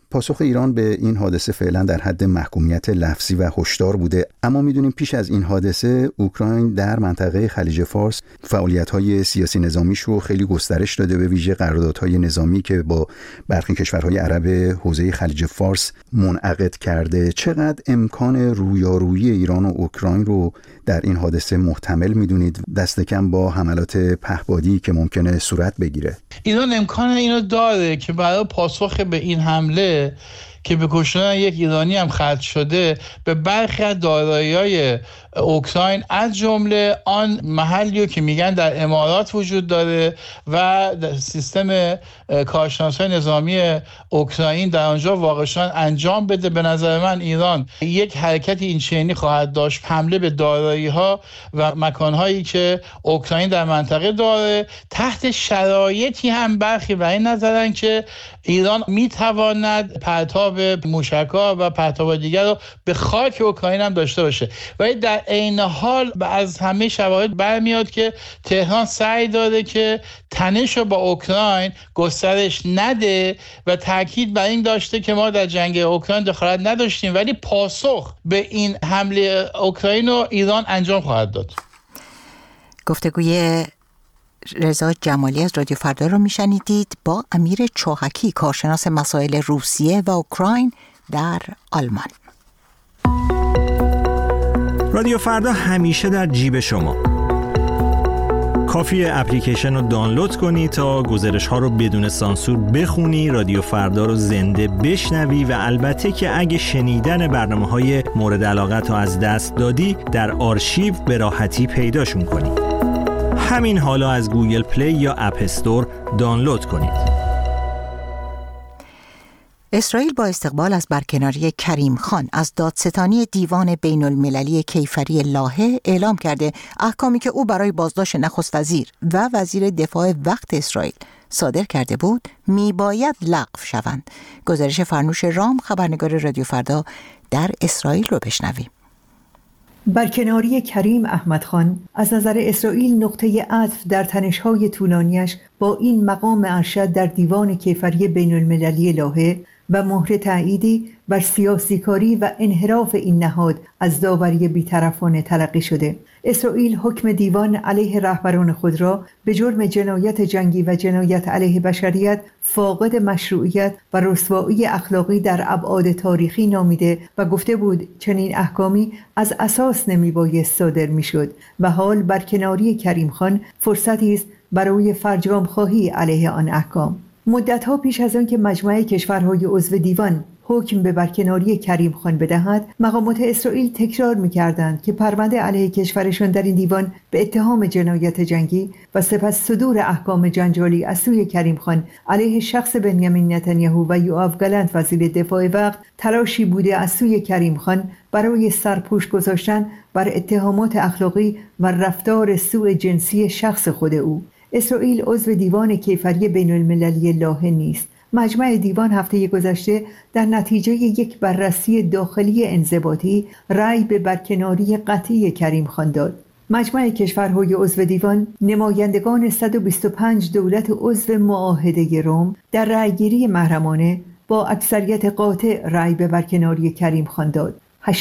پاسخ ایران به این حادثه فعلا در حد محکومیت لفظی و هشدار بوده، اما میدونیم پیش از این حادثه اوکراین در منطقه خلیج فارس فعالیت‌های سیاسی نظامیش رو خیلی گسترش داده، به ویژه قراردادهای نظامی که با برخی کشورهای عرب حوزه خلیج فارس منعقد کرده. چقدر امکان رویارویی ایران و اوکراین رو در این حادثه محتمل میدونید، دست کم با حملات پهپادی که ممکنه صورت بگیره؟ ایران امکان اینو داره که برای پاسخ به این حمله که به کشتن یک ایرانی هم ختم شده به برخی از دارایی‌های اوکراین از جمله آن محلی که میگن در امارات وجود داره و سیستم کارشناسای نظامی اوکراین در آنجا واقع شدن انجام بده. به نظر من ایران یک حرکت این چنینی خواهد داشت، حمله به دارایی‌ها و مکان‌هایی که اوکراین در منطقه داره، تحت شرایطی هم برخی بر این نظرن که ایران میتواند پرتاب موشک‌ها و پرتاب دیگر رو به خاک اوکراین هم داشته باشه. ولی در این حال از همه شواهد برمیاد که تهران سعی داره که تنش رو با اوکراین گسترش نده و تاکید بر این داشته که ما در جنگ اوکراین دخالت نداشتیم، ولی پاسخ به این حمله اوکراین رو ایران انجام خواهد داد. گفتگوی رضا جمالی از رادیو فردا رو میشنیدید با امیر چاهکی، کارشناس مسائل روسیه و اوکراین در آلمان. رادیو فردا همیشه در جیب شما. کافیه اپلیکیشن رو دانلود کنی تا گزارش ها رو بدون سانسور بخونی، رادیو فردا رو زنده بشنوی و البته که اگه شنیدن برنامه‌های مورد علاقت رو از دست دادی در آرشیو به راحتی پیداشون کنی. همین حالا از گوگل پلی یا اپ استور دانلود کنید. اسرائیل با استقبال از برکناری کریم خان از دادستانی دیوان بین المللی کیفری لاهه اعلام کرده احکامی که او برای بازداشت نخست وزیر و وزیر دفاع وقت اسرائیل صادر کرده بود میباید لغو شوند. گزارش فرنوش رام، خبرنگار رادیو فردا در اسرائیل رو بشنویم. برکناری کریم احمد خان از نظر اسرائیل نقطه عطف در تنش‌های طولانیش با این مقام ارشد در دیوان کیفری بین المللی لاهه و مهر تأییدی بر سیاسی کاری و انحراف این نهاد از داوری بی‌طرفانه تلقی شده. اسرائیل حکم دیوان علیه رهبران خود را به جرم جنایت جنگی و جنایت علیه بشریت فاقد مشروعیت و رسوایی اخلاقی در ابعاد تاریخی نامیده و گفته بود چنین احکامی از اساس نمیبایست صادر میشد و حال برکناری کریم خان فرصتی است برای فرجام خواهی علیه آن احکام. مدت‌ها پیش از آن که مجمع کشورهای عضو دیوان حکم به برکناری کریم خان بدهد، مقامات اسرائیل تکرار می‌کردند که پرونده علیه کشورشان در این دیوان به اتهام جنایت جنگی و سپس صدور احکام جنجالی از سوی کریم خان علیه شخص بنیامین نتانیاهو و یوآف گالنت وزیر دفاع وقت تلاشی بوده از سوی کریم خان برای سرپوش گذاشتن بر اتهامات اخلاقی و رفتار سوء جنسی شخص خود او. اسرائیل عضو دیوان کیفری بین المللی لاهه نیست. مجمع دیوان هفته گذشته در نتیجه یک بررسی داخلی انضباطی رأی به برکناری قطعی کریم خان داد. مجمع کشورهای عضو دیوان نمایندگان 125 دولت عضو معاهده روم در رأیگیری محرمانه با اکثریت قاطع رأی به برکناری کریم خان داد.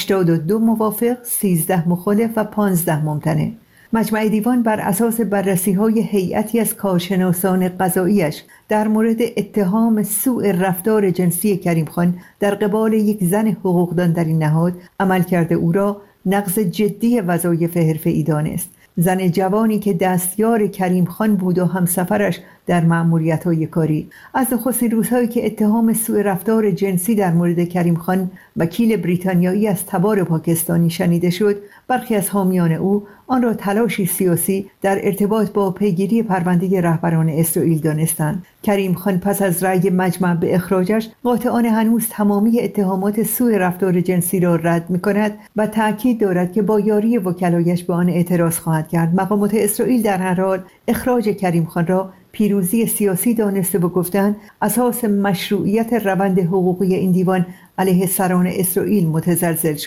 82 موافق، 13 مخالف و 15 ممتنع. مجمع دیوان بر اساس بررسی‌های هیئتی از کارشناسان قضاییش در مورد اتهام سوء رفتار جنسی کریم خان در قبال یک زن حقوقدان در این نهاد عملکرد او را نقض جدی وظایف حرفه‌ای دانست. زن جوانی که دستیار کریم خان بود و همسفرش در مأموریت‌های کاری. از نخستین روزهایی که اتهام سوء رفتار جنسی در مورد کریم خان وکیل بریتانیایی از تبار پاکستانی شنیده شد، برخی از حامیان او آن را تلاشی سیاسی در ارتباط با پیگیری پرونده رهبران اسرائیل دانستند. کریم خان پس از رأی مجمع به اخراجش قاطعانه هنوز تمامی اتهامات سوء رفتار جنسی را رد می‌کند و تأکید دارد که با یاری وکلایش به آن اعتراض خواهد کرد. مقامات اسرائیل در هر حال اخراج کریم خان را پیروزی سیاسی دانسته و گفتند اساس مشروعیت روند حقوقی این دیوان علیه سران اسرائیل متزلزل شد.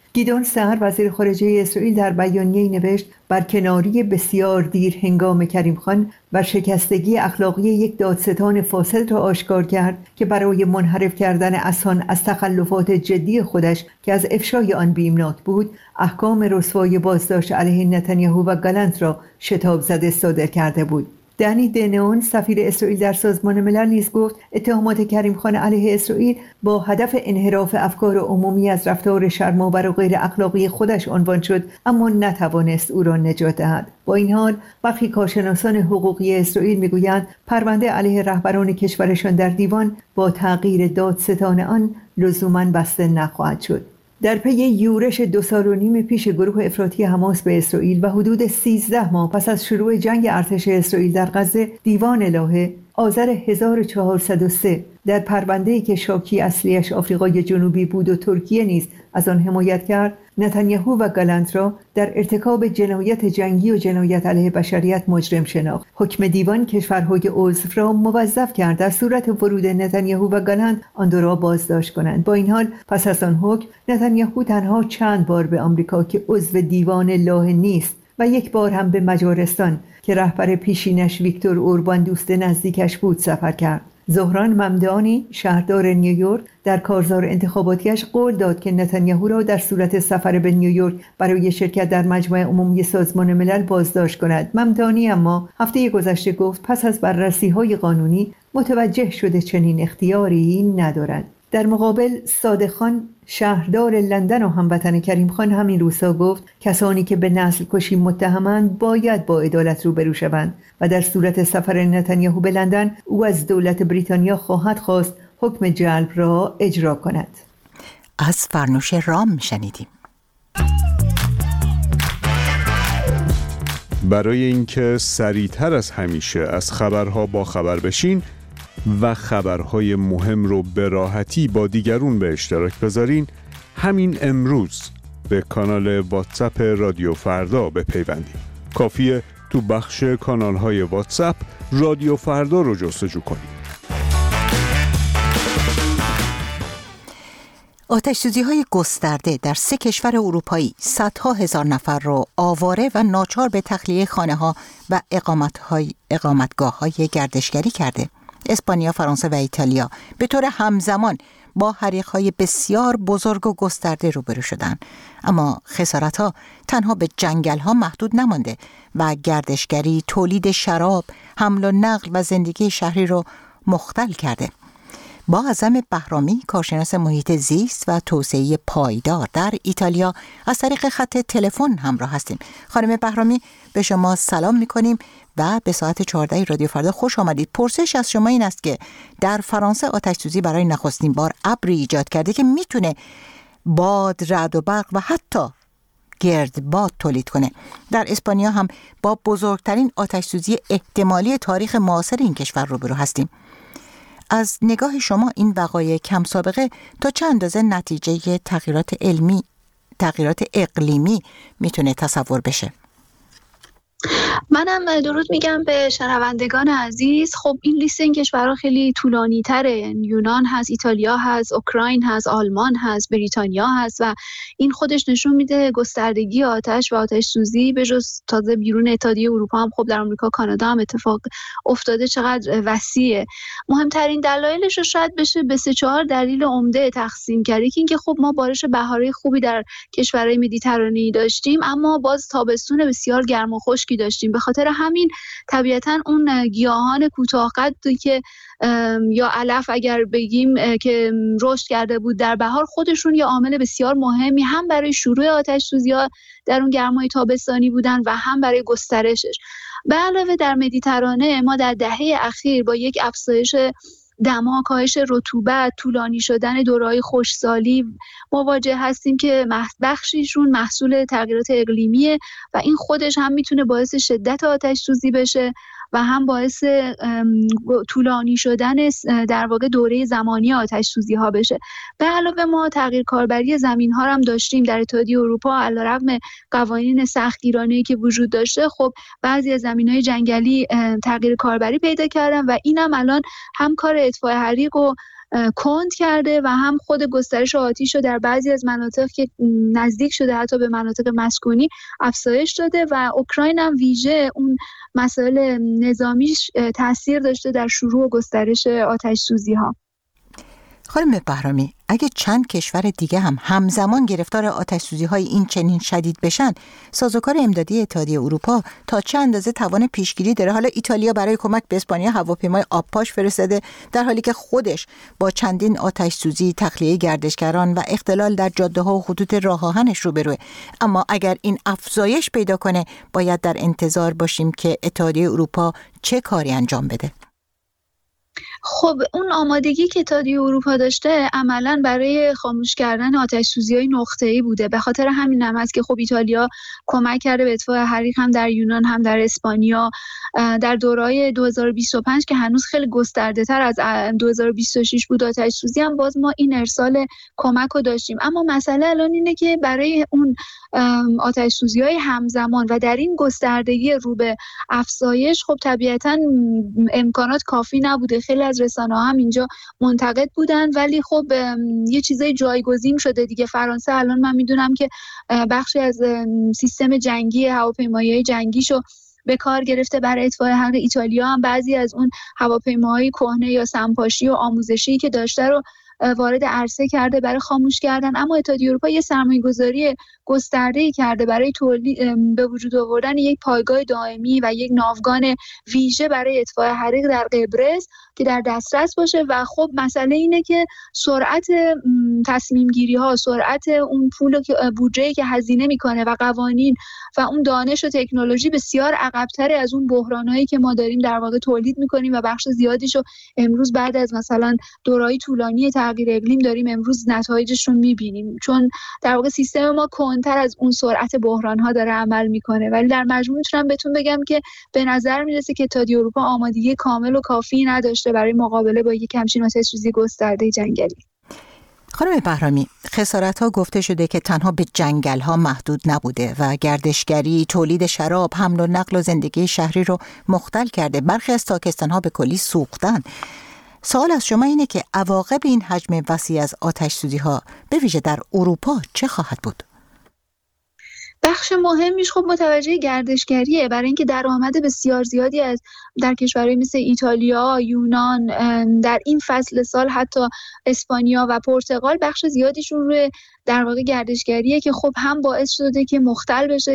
گیدون سهر وزیر خارجه اسرائیل در بیانیه‌ای نوشت برکناری بسیار دیر هنگام کریم خان و شکستگی اخلاقی یک دادستان فاسد را آشکار کرد که برای منحرف کردن اسان از تخلفات جدی خودش که از افشای آن بیمناک بود احکام رسوای بازداشت علیه نتانیاهو و گالنت را شتاب زده صادر کرده بود. دنی دنون سفیر اسرائیل در سازمان ملل نیز گفت اتهامات کریم خان علیه اسرائیل با هدف انحراف افکار عمومی از رفتار شرم‌آور و غیر اخلاقی خودش عنوان شد اما نتوانست او را نجات دهد. با این حال برخی کارشناسان حقوقی اسرائیل میگویند پرونده علیه رهبران کشورشان در دیوان با تغییر دادستان آن لزوماً بسته نخواهد شد. در پی یورش 2.5 سال پیش گروه افراطی حماس به اسرائیل و حدود 13 ماه پس از شروع جنگ ارتش اسرائیل در غزه، دیوان لاهه آذر 1403 در پرونده‌ای که شاکی اصلیش آفریقای جنوبی بود و ترکیه نیز از آن حمایت کرد، نتانیاهو و گالنت را در ارتکاب جنایت جنگی و جنایت علیه بشریت مجرم شناخت. حکم دیوان کشورهای عضو را موظف کرد در صورت ورود نتانیاهو و گالنت آن دو را بازداشت کنند. با این حال پس از آن حکم نتانیاهو تنها چند بار به آمریکا که عضو دیوان لاهه نیست و یک بار هم به مجارستان که رهبر پیشینش ویکتور اوربان دوست نزدیکش بود سفر کرد. زهران ممدانی شهردار نیویورک در کارزار انتخاباتیش قول داد که نتانیاهو را در صورت سفر به نیویورک برای شرکت در مجمع عمومی سازمان ملل بازداشت کند. ممدانی اما هفته گذشته گفت پس از بررسی‌های قانونی متوجه شده چنین اختیاری ندارد. در مقابل صادق خان شهردار لندن و هموطن کریم خان همین روزها گفت کسانی که به نسل کشی متهمند باید با عدالت روبرو شوند و در صورت سفر نتانیاهو به لندن او از دولت بریتانیا خواهد خواست حکم جلب را اجرا کند. از فرنوش رام شنیدیم. برای اینکه سریعتر از همیشه از خبرها با خبر بشین و خبرهای مهم رو به راحتی با دیگرون به اشتراک بذارین، همین امروز به کانال واتساپ رادیو فردا بپیوندید. کافیه تو بخش کانالهای واتساپ رادیو فردا رو جستجو کنید. آتش‌سوزی‌های گسترده در 3 کشور اروپایی صدها هزار نفر را آواره و ناچار به تخلیه خانه‌ها و اقامتگاه‌های گردشگری کرده. اسپانیا، فرانسه و ایتالیا به طور همزمان با حریق‌های بسیار بزرگ و گسترده روبرو شدند، اما خسارت‌ها تنها به جنگل‌ها محدود نمانده و گردشگری، تولید شراب، حمل و نقل و زندگی شهری رو مختل کرده. با اعظم بهرامی، کارشناس محیط زیست و توسعه پایدار در ایتالیا، از طریق خط تلفن همراه هستیم. خانم بهرامی، به شما سلام می‌کنیم و به ساعت 14 رادیو فردا خوش آمدید. پرسش از شما این است که در فرانسه آتش‌سوزی برای نخستین بار ابری ایجاد کرده که میتونه باد، رعد و برق و حتی گردباد تولید کنه. در اسپانیا هم با بزرگترین آتش‌سوزی احتمالی تاریخ معاصر این کشور روبرو هستیم. از نگاه شما این وقایع کم سابقه تا چه اندازه نتیجه تغییرات اقلیمی میتونه تصور بشه؟ منم درود میگم به شنوندگان عزیز. خب این لیست این کشورها خیلی طولانی تره. یونان هست، ایتالیا هست، اوکراین هست، آلمان هست، بریتانیا هست و این خودش نشون میده گستردگی آتش و آتش سوزی به جز تازه بیرون اتحادیه اروپا هم خب در آمریکا، کانادا هم اتفاق افتاده چقدر وسیعه. مهمترین دلایلش رو شاید بشه به 3-4 دلیل عمده تقسیم کرد. یکی اینکه خب ما بارش بهاری خوبی در کشورهای مدیترانه‌ای داشتیم، اما باز تابستون بسیار گرم و خشکی داشتیم. به خاطر همین طبیعتاً اون گیاهان کوتاه‌قدی که یا علف اگر بگیم که رشد کرده بود در بهار، خودشون یه عامل بسیار مهمی هم برای شروع آتش‌سوزی‌ها در اون گرمای تابستانی بودن و هم برای گسترشش. به علاوه در مدیترانه ما در دهه اخیر با یک افزایش دما، کاهش رطوبت، طولانی شدن دوره‌های خشکسالی مواجه هستیم که بخشیشون محصول تغییرات اقلیمیه و این خودش هم میتونه باعث شدت آتش‌سوزی بشه و هم باعث طولانی شدن در واقع دوره زمانی آتش‌سوزی ها بشه. به علاوه ما تغییر کاربری زمین ها هم داشتیم در اتحادیه اروپا. علیرغم قوانین سختگیرانه‌ای که وجود داشته، خب بعضی از زمین‌های جنگلی تغییر کاربری پیدا کردن و اینم الان هم کار اطفاء حریق و کند کرده و هم خود گسترش آتش رو در بعضی از مناطق که نزدیک شده حتی به مناطق مسکونی افزایش داده و اوکراین هم ویژه اون مسائل نظامیش تاثیر داشته در شروع و گسترش آتش سوزی ها. خانم بهرامی، اگه چند کشور دیگه هم همزمان گرفتار آتش‌سوزی‌های این چنین شدید بشن، سازوکار امدادی اتحادیه اروپا تا چه اندازه توان پیشگیری داره؟ حالا ایتالیا برای کمک به اسپانیا هواپیمای آبپاش فرستاده، در حالی که خودش با چندین آتش‌سوزی، تخلیه گردشگران و اختلال در جاده‌ها و خطوط راه آهنش روبروه. اما اگر این افزایش پیدا کنه، باید در انتظار باشیم که اتحادیه اروپا چه کاری انجام بده؟ خب اون آمادگی که اتحادیه اروپا داشته عملاً برای خاموش کردن آتش‌سوزی‌های نقطه‌ای بوده. به خاطر همین هم است که خب ایتالیا کمک کرده به اطفاء حریق هم در یونان هم در اسپانیا در دوره‌های 2025 که هنوز خیلی گسترده‌تر از 2026 بود آتش‌سوزی، هم باز ما این ارسال کمک رو داشتیم. اما مسئله الان اینه که برای اون آتش‌سوزی‌های همزمان و در این گستردگی رو به افزایش خب طبیعتاً امکانات کافی نبوده. خیلی از رسانه‌ها هم اینجا منتقد بودن، ولی خب یه چیزای جایگزین شده دیگه. فرانسه الان من میدونم که بخشی از سیستم جنگی هواپیمایی جنگیشو به کار گرفته برای اطفاء حریق. ایتالیا هم بعضی از اون هواپیماهای کهنه یا سمپاشی و آموزشی که داشته رو وارد عرصه کرده برای خاموش کردن. اما اتحادیه اروپا یه سرمایه‌گذاری گسترده‌ای کرده برای تولید به وجود آوردن یک پایگاه دائمی و یک ناوگان ویژه برای اطفاء حریق در قبرس که در دسترس باشه. و خب مسئله اینه که سرعت تصمیم گیری ها، سرعت اون پول بودجه‌ای که هزینه میکنه و قوانین و اون دانش و تکنولوژی بسیار عقب‌تر از اون بحرانایی که ما داریم در واقع تولید میکنیم و بخش زیادیشو امروز بعد از مثلا دوره‌های طولانی تغییر اقلیم داریم امروز نتایجش رو میبینیم، چون در واقع سیستم ما کنتر از اون سرعت بحران‌ها داره عمل میکنه. ولی در مجموع میتونم بهتون بگم که به نظر میرسه که اتحادیه اروپا آمادگی کامل و کافی نداشته برای مقابله با یک همچین آتش‌سوزی گسترده جنگلی. خانم بهرامی، خسارت‌ها گفته شده که تنها به جنگل‌ها محدود نبوده و گردشگری، تولید شراب، حمل و نقل و زندگی شهری رو مختل کرده. برخی از تاکستان‌ها به کلی سوختن. سوال از شما اینه که عواقب این حجم وسیع از آتش‌سوزی‌ها به ویژه در اروپا چه خواهد بود؟ بخش مهمیش خب متوجه گردشگریه، برای اینکه درآمد بسیار زیادی از در کشورهای مثل ایتالیا، یونان، در این فصل سال حتی اسپانیا و پرتغال بخش زیادیشون روی در واقع گردشگریه که خب هم باعث شده که مختل بشه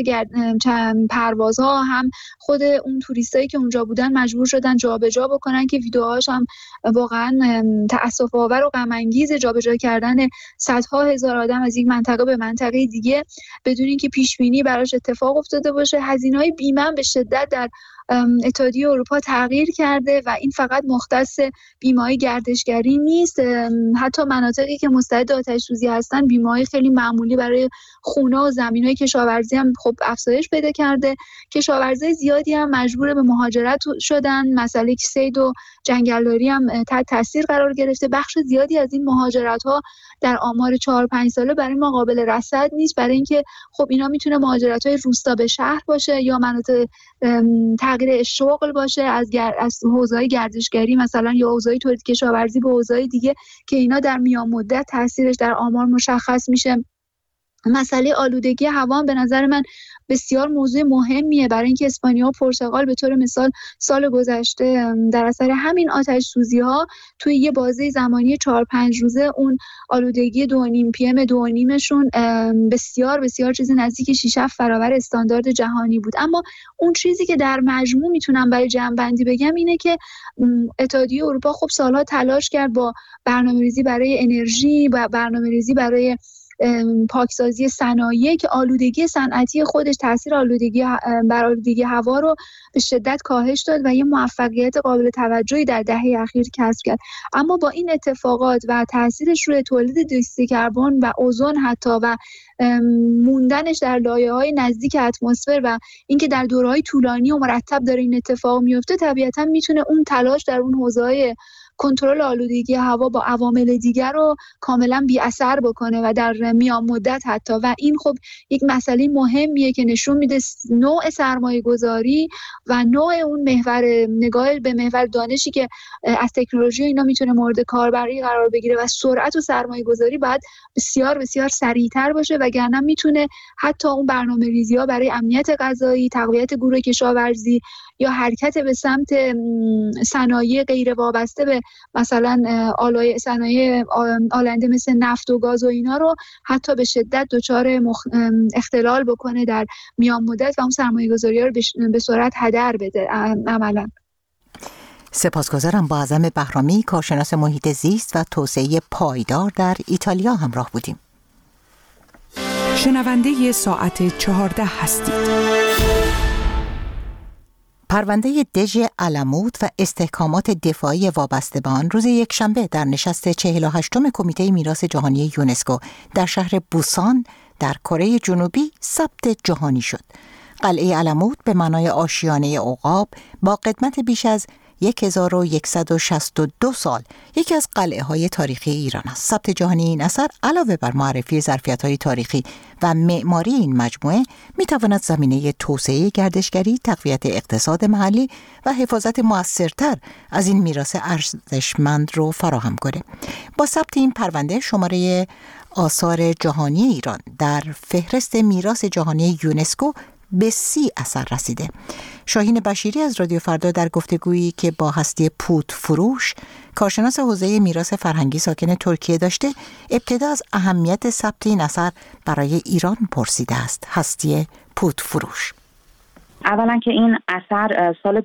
پروازها، هم خود اون توریستایی که اونجا بودن مجبور شدن جابجا بکنن که ویدیوهاش هم واقعا تأسف آور و غم انگیز، جابجا کردن صدها هزار آدم از یک منطقه به منطقه دیگه بدون اینکه پیش بینی براش اتفاق افتاده باشه. هزینه‌های بیمه به شدت در اتحادیه اروپا تغییر کرده و این فقط مختص بیمه‌های گردشگری نیست. حتی مناطقی که مستعد آتش‌سوزی هستن بیمه‌های خیلی معمولی برای خونه و زمین‌های کشاورزی هم خب افزایش پیدا کرده. کشاورزای زیادی هم مجبور به مهاجرت شدن. مسئله صید و جنگلداری هم تحت تاثیر قرار گرفته. بخش زیادی از این مهاجرت‌ها در آمار 4-5 ساله برای ما قابل رصد نیست، برای اینکه خب اینا میتونه مهاجرت‌های روستا به شهر باشه یا مناطق تغییر شغل باشه از حوزه‌های گردشگری مثلا یا حوزه‌های تولید کشاورزی به حوزه‌های دیگه که اینا در میان مدت تاثیرش در آمار مشخص میشه. مسئله آلودگی هوا به نظر من بسیار موضوع مهمیه، برای اینکه اسپانیا و پرتغال به طور مثال سال گذشته در اثر همین آتش‌سوزی‌ها توی یه بازه زمانی 4-5 روزه اون آلودگی 2.5 PM 2.5شون بسیار بسیار چیزی نزدیک 6-7 برابر استاندارد جهانی بود. اما اون چیزی که در مجموع میتونم برای جمع‌بندی بگم اینه که اتحادیه اروپا خب سالها تلاش کرد با برنامه‌ریزی برای انرژی و برنامه‌ریزی برای پاکسازی صنایع که آلودگی صنعتی خودش تاثیر بر آلودگی هوا رو به شدت کاهش داد و یه موفقیت قابل توجهی در دهه اخیر کسب کرد. اما با این اتفاقات و تاثیرش روی تولید دیوکسید کربن و اوزون حتی و موندنش در لایه‌های نزدیک اتمسفر و اینکه در دوره‌های طولانی و مرتب داره این اتفاق میفته، طبیعتاً میتونه اون تلاش در اون حوزه‌های کنترل آلودگی هوا با عوامل دیگر رو کاملا بی اثر بکنه و در میان مدت حتی. و این خب یک مسئله مهمیه که نشون میده نوع سرمایه گذاری و نوع اون محور نگاه به محور دانشی که از تکنولوژی اینا میتونه مورد کاربری قرار بگیره و سرعت و سرمایه گذاری باید بسیار بسیار سریعتر باشه، وگرنه میتونه حتی اون برنامه‌ریزی‌ها برای امنیت غذایی، تقویت گروه کشاورزی یا حرکت به سمت صنایع غیر وابسته به مثلا صنایع آلنده مثل نفت و گاز و اینا رو حتی به شدت دچار اختلال بکنه در میان مدت و اون سرمایه‌گذاری‌ها رو به سرعت هدر بده عملاً. سپاسگزارم. با اعظم بهرامی، کارشناس محیط زیست و توسعه پایدار در ایتالیا همراه بودیم. شنونده ساعت 14 هستید. پرونده دژ علموت و استحکامات دفاعی وابسته به آن روز یکشنبه در نشست 48م کمیته میراث جهانی یونسکو در شهر بوسان در کره جنوبی ثبت جهانی شد. قلعه علموت به معنای آشیانه عقاب با قدمت بیش از 1162 سال یکی از قلعه‌های تاریخی ایران است. ثبت جهانی این اثر علاوه بر معرفی ظرفیت‌های تاریخی و معماری این مجموعه می‌تواند زمینه توسعه گردشگری، تقویت اقتصاد محلی و حفاظت مؤثرتر از این میراث ارزشمند رو فراهم کنه. با ثبت این پرونده شماره آثار جهانی ایران در فهرست میراث جهانی یونسکو به 30 اثر رسیده. شاهین بشیری از رادیو فردا در گفتگویی که با هستی پوت فروش، کارشناس حوزه میراث فرهنگی ساکن ترکیه داشته، ابتدا از اهمیت ثبت این اثر برای ایران پرسیده است. هستی پوت فروش: اولا که این اثر سال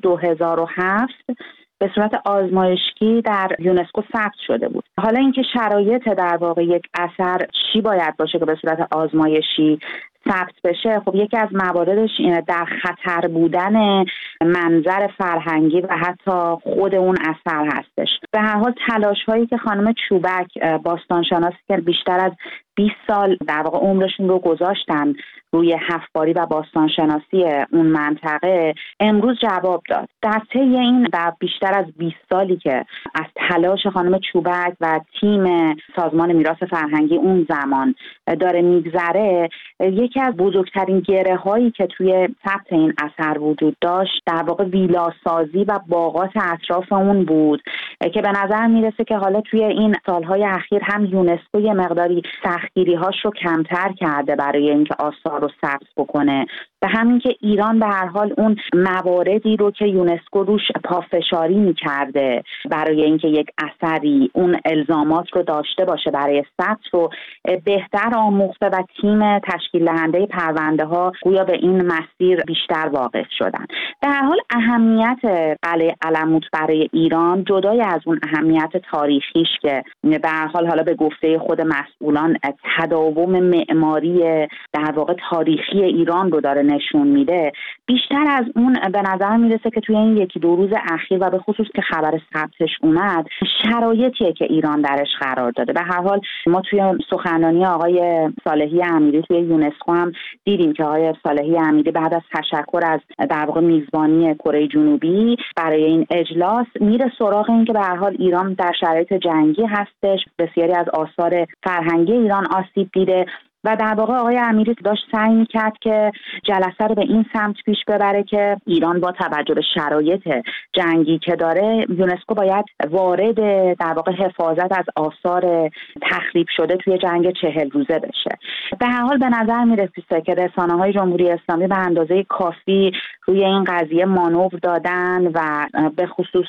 2007 به صورت آزمایشی در یونسکو ثبت شده بود. حالا اینکه شرایط در واقع یک اثر چی باید باشه که به صورت آزمایشی ثبت بشه، خب یکی از مواردش اینه در خطر بودن منظر فرهنگی و حتی خود اون اثر هستش. به هر حال تلاش هایی که خانم چوبک، باستانشناسی که بیشتر از 20 سال در واقع عمرشون رو گذاشتن روی حفاری و باستانشناسی اون منطقه، امروز جواب داد. در طی این در بیشتر از 20 سالی که از تلاش خانم چوبک و تیم سازمان میراث فرهنگی اون زمان داره میگذره، یکی از بزرگترین گره هایی که توی ثبت این اثر وجود داشت در واقع ویلاسازی و باغات اطراف اون بود که به نظر میرسه که حالا توی این سالهای اخیر هم یونسکو یه مقداری سختگیری هاش رو کمتر کرده برای اینکه آثار رو ثبت بکنه. به همین که ایران به هر حال اون مواردی رو که یونسکو روش پافشاری می‌کرده برای اینکه یک اثری اون الزامات رو داشته باشه برای ثبت رو بهتر آموخته و تیم تشکیل دهنده پرونده ها گویا به این مسیر بیشتر واقف شدن. به هر حال اهمیت قلعه علموت برای ایران جدای از اون اهمیت تاریخیش که به هر حال حالا به گفته خود مسئولان تداوم معماری در واقع تاریخی ایران رو داره نشون میده، بیشتر از اون به نظر میرسه که توی این یکی دو روز اخیر و به خصوص که خبر ثبتش اومد، شرایطیه که ایران درش قرار داده. به هر حال ما توی سخنرانی آقای صالحی امیری توی یونسکو هم دیدیم که آقای صالحی امیری بعد از تشکر از در واقع میزبانی کره جنوبی برای این اجلاس میره سراغ این که به هر حال ایران در شرایط جنگی هستش، بسیاری از آثار فرهنگی ایران آسیب دیده و در واقع آقای امیری داشت سعی می‌کرد که جلسه رو به این سمت پیش ببره که ایران با توجه به شرایط جنگی که داره، یونسکو باید وارد در واقع حفاظت از آثار تخریب شده توی جنگ 40 روزه بشه. به هر حال به نظر میرسه که رسانه‌های جمهوری اسلامی به اندازه کافی روی این قضیه مانور دادن و به خصوص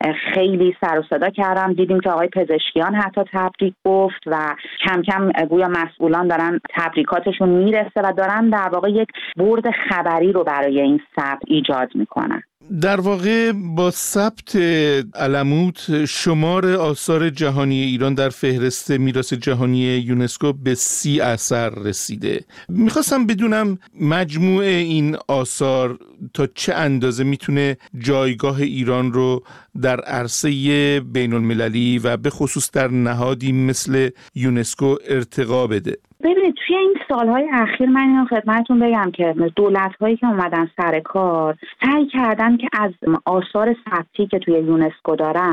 خیلی سر و صدا کردن. دیدیم که آقای پزشکیان حتی تبریک گفت و کم کم گویا مسئولان دارن تبریکاتشون میرسه و دارن در واقع یک برد خبری رو برای این ثبت ایجاد میکنن. در واقع با ثبت علموت شمار آثار جهانی ایران در فهرست میراث جهانی یونسکو به 30 اثر رسیده. میخواستم بدونم مجموع این آثار تا چه اندازه میتونه جایگاه ایران رو در عرصه بین المللی و به خصوص در نهادی مثل یونسکو ارتقا بده. ببینید توی این سالهای اخیر من اینو خدمتتون بگم که دولت‌هایی که اومدن سر کار سعی کردن که از آثار ثبتی که توی یونسکو دارن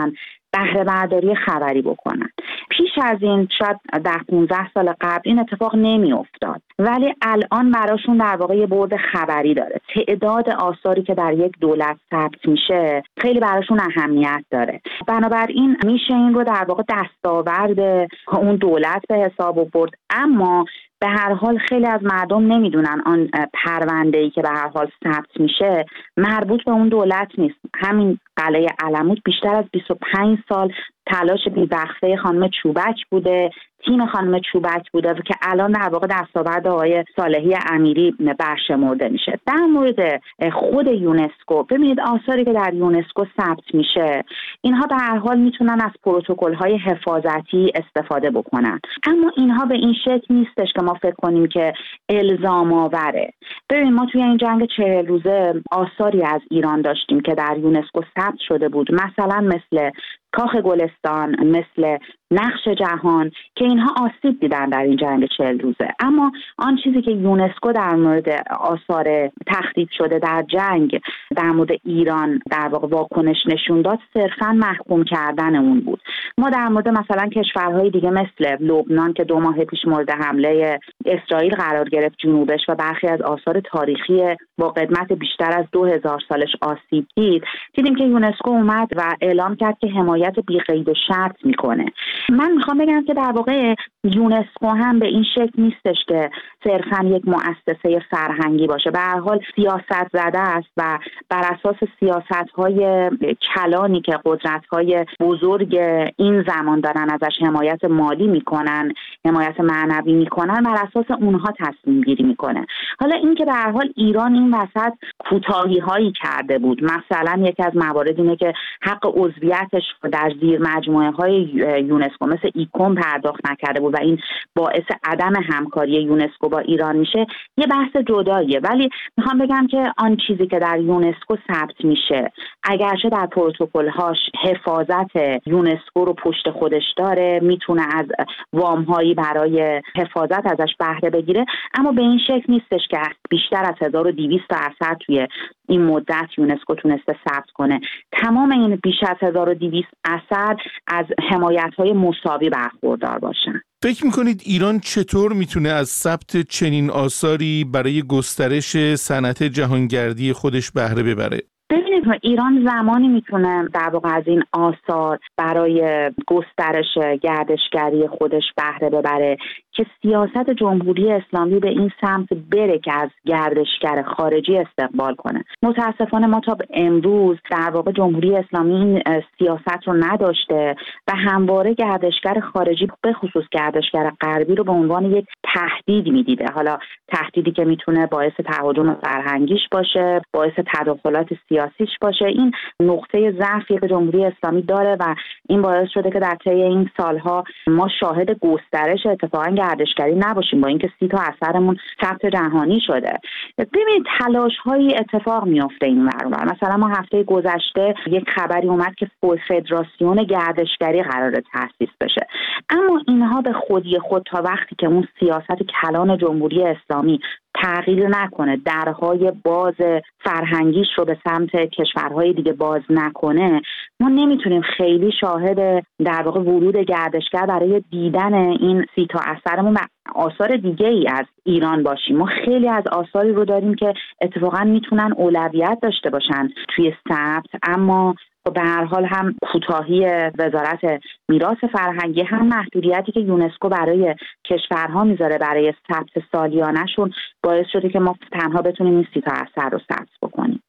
بهره برداری خبری بکنن. پیش از این شاید 10-15 سال قبل این اتفاق نمی افتاد، ولی الان براشون در واقع یه بعد خبری داره. تعداد آثاری که در یک دولت ثبت میشه خیلی براشون اهمیت داره. بنابراین میشه این رو در واقع دستاورد اون دولت به حساب برد، اما به هر حال خیلی از مردم نمیدونن آن پرونده‌ای که به هر حال ثبت میشه مربوط به اون دولت نیست. همین قلعه علمود بیشتر از 25 سال تلاش بی‌وقفه خانم چوبک بوده، تیم خانم چوبک بوده که الان در واقع دستاورد آقای صالحی امیری برشمرده میشه. در مورد خود یونسکو، ببینید آثاری که در یونسکو ثبت میشه اینها به هر حال میتونن از پروتکل‌های حفاظتی استفاده بکنن، اما اینها به این شکل نیستش که ما فکر کنیم که الزام آوره. ببین ما توی این جنگ 40 روزه آثاری از ایران داشتیم که در یونسکو ثبت شده بود، مثلا مثل کاخ گلستان، مثل نقش جهان، که اینها آسیب دیدن در این جنگ 40 روزه. اما آن چیزی که یونسکو در مورد آثار تخریب شده در جنگ در مورد ایران در واقع واکنش نشون داد، صرفاً محکوم کردن اون بود. ما در مورد مثلا کشورهای دیگه مثل لبنان که 2 ماه پیش مورد حمله اسرائیل قرار گرفت جنوبش و برخی از آثار تاریخی با قدمت بیشتر از 2000 سالش آسیب دید، دیدیم که یونسکو اومد و اعلام کرد که حمایت بی قید و شرط میکنه. من میخوام بگم که در واقع یونسکو هم به این شکل نیستش که صرفاً یک مؤسسه فرهنگی باشه. به هر حال سیاست زده است و بر اساس سیاست‌های کلانی که قدرت‌های بزرگ این زمان دارن ازش حمایت مالی میکنن، حمایت معنوی میکنن، بر اساس اونها تصمیم گیری میکنه. حالا این که به هر حال ایران این وسط کوتاهی‌هایی کرده بود، مثلا یکی از موارد اینه که حق عضویتش در زیر مجموعه‌های یونسکو مثل ایکوم پرداخت نکرده بود و این باعث عدم همکاری یونسکو با ایران میشه، یه بحث جداییه. ولی میخوام بگم که آن چیزی که در یونسکو ثبت میشه اگرچه در پروتکل‌هاش حفاظت یونسکو رو پشت خودش داره، میتونه از وام‌هایی برای حفاظت ازش بهره بگیره، اما به این شکل نیستش که بیشتر از 1200 اثر توی این مدت یونسکو تونسته ثبت کنه. تمام این بیش از 1200 اثر از حمایت‌های مساوی برخوردار باشن. فکر میکنید ایران چطور میتونه از ثبت چنین آثاری برای گسترش صنعت جهانگردی خودش بهره ببره؟ ببینید ایران زمانی میتونه در واقع از این آثار برای گسترش گردشگری خودش بهره ببره که سیاست جمهوری اسلامی به این سمت بره که از گردشگر خارجی استقبال کنه. متاسفانه ما تا امروز در واقع جمهوری اسلامی این سیاست رو نداشته و همواره گردشگر خارجی به خصوص گردشگر غربی رو به عنوان یک تهدید میدیده. حالا تهدیدی که میتونه باعث تهاجم فرهنگیش باشه، باعث تداخلات سیاسیش باشه. این نقطه ضعفی که جمهوری اسلامی داره و این باعث شده که در طی این سالها ما شاهد گسترش اتفاقا گردشگری نباشیم، با اینکه 30 تا اثرمون ثبت جهانی شده. ببینید تلاش‌هایی اتفاق میفته این ور. مثلا ما هفته گذشته یک خبری اومد که فدراسیون گردشگری قراره تأسیس بشه، اما اینها به خودی خود تا وقتی که اون سیاست کلان جمهوری اسلامی تغییر نکنه، درهای باز فرهنگیش رو به سمت کشورهای دیگه باز نکنه، ما نمیتونیم خیلی شاهد در واقع ورود گردشگر برای دیدن این 30 تا اثرمون و آثار دیگه ای از ایران باشیم. ما خیلی از آثاری رو داریم که اتفاقا میتونن اولویت داشته باشن توی ثبت، اما به هر حال هم کوتاهی وزارت میراث فرهنگی، هم محدودیتی که یونسکو برای کشورها میذاره برای ثبت سالیانه‌شون باعث شده که ما تنها بتونیم این 30 تا اثر رو ثبت بکنیم.